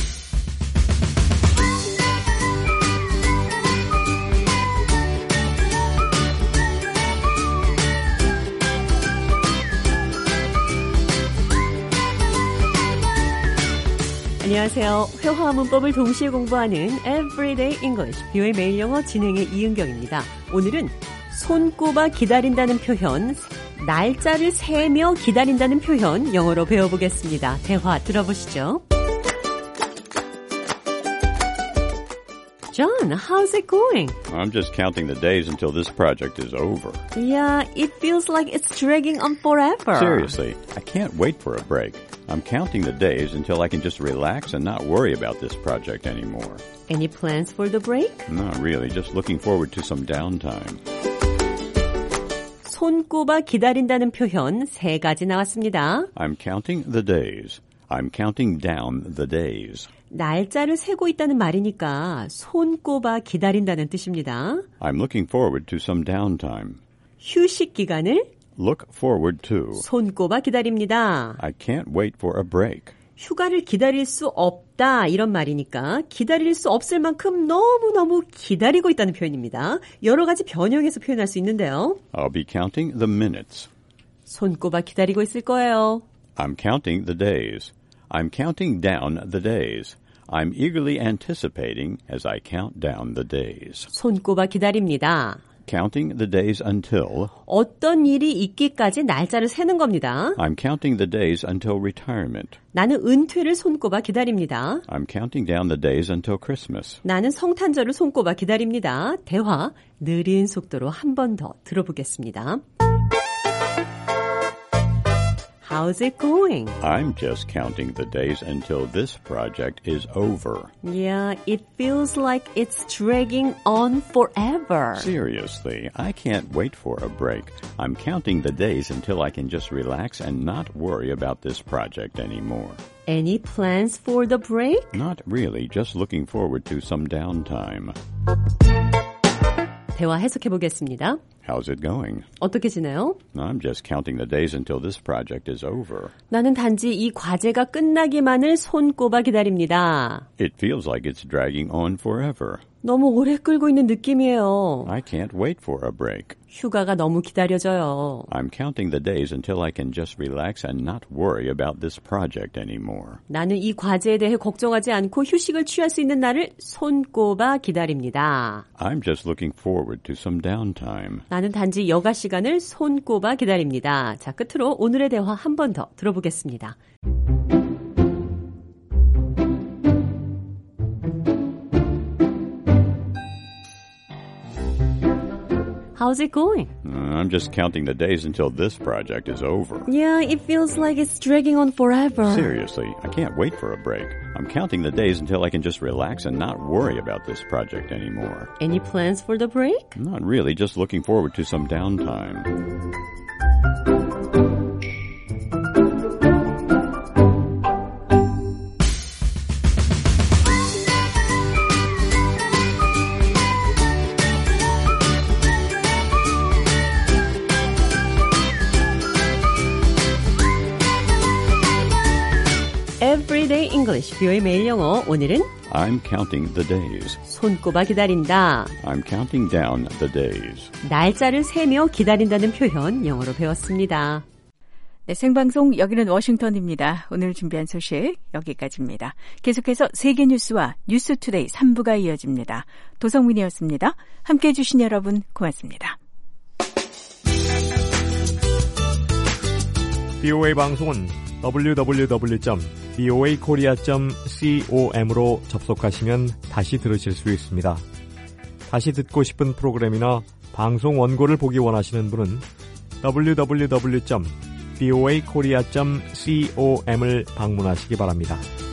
안녕하세요. 회화와 문법을 동시에 공부하는 Everyday English, 브이오에이 매일 영어 진행의 이은경입니다. 오늘은 손꼽아 기다린다는 표현, 날짜를 세며 기다린다는 표현 영어로 배워보겠습니다. 대화 들어보시죠. John, how's it going? I'm just counting the days until this project is over. Yeah, it feels like it's dragging on forever. Seriously, I can't wait for a break. I'm counting the days until I can just relax and not worry about this project anymore. Any plans for the break? Not really, just looking forward to some downtime. 손꼽아 기다린다는 표현 세 가지 나왔습니다. I'm counting the days. I'm counting down the days. 날짜를 세고 있다는 말이니까 손꼽아 기다린다는 뜻입니다. I'm looking forward to some downtime. 휴식 기간을 look forward to. 손꼽아 기다립니다. I can't wait for a break. 휴가를 기다릴 수 없다 이런 말이니까 기다릴 수 없을 만큼 너무너무 기다리고 있다는 표현입니다. 여러 가지 변형해서 표현할 수 있는데요. I'll be counting the minutes. 손꼽아 기다리고 있을 거예요. I'm counting the days. I'm counting down the days. I'm eagerly anticipating as I count down the days. 손꼽아 기다립니다. Counting the days until. 어떤 일이 있기까지 날짜를 세는 겁니다. I'm counting the days until retirement. 나는 은퇴를 손꼽아 기다립니다. I'm counting down the days until Christmas. 나는 성탄절을 손꼽아 기다립니다. 대화 느린 속도로 한 번 더 들어보겠습니다. How's it going? I'm just counting the days until this project is over. Yeah, it feels like it's dragging on forever. Seriously, I can't wait for a break. I'm counting the days until I can just relax and not worry about this project anymore. Any plans for the break? Not really, just looking forward to some downtime. 대화 해석해 보겠습니다. How's it going? 어떻게 지내요? I'm just counting the days until this project is over. 나는 단지 이 과제가 끝나기만을 손꼽아 기다립니다. It feels like it's dragging on forever. 너무 오래 끌고 있는 느낌이에요. I can't wait for a break. 휴가가 너무 기다려져요. I'm counting the days until I can just relax and not worry about this project anymore. 나는 이 과제에 대해 걱정하지 않고 휴식을 취할 수 있는 날을 손꼽아 기다립니다. I'm just looking forward to some downtime. 나는 단지 여가 시간을 손꼽아 기다립니다. 자, 끝으로 오늘의 대화 한 번 더 들어보겠습니다. How's it going? Uh, I'm just counting the days until this project is over. Yeah, it feels like it's dragging on forever. Seriously, I can't wait for a break. I'm counting the days until I can just relax and not worry about this project anymore. Any plans for the break? Not really, just looking forward to some downtime. Everyday English, 뷰의 매일 영어. 오늘은 I'm counting the days. 손꼽아 기다린다. I'm counting down the days. 날짜를 세며 기다린다는 표현 영어로 배웠습니다. 네, 생방송 여기는 워싱턴입니다. 오늘 준비한 소식 여기까지입니다. 계속해서 세계 뉴스와 뉴스투데이 삼 부가 이어집니다. 도성민이었습니다. 함께해 주신 여러분 고맙습니다. 비오에이 방송은 더블유 더블유 더블유 점 비오에이 코리아 점 com으로 접속하시면 다시 들으실 수 있습니다. 다시 듣고 싶은 프로그램이나 방송 원고를 보기 원하시는 분은 더블유 더블유 더블유 점 비오에이 코리아 점 com을 방문하시기 바랍니다.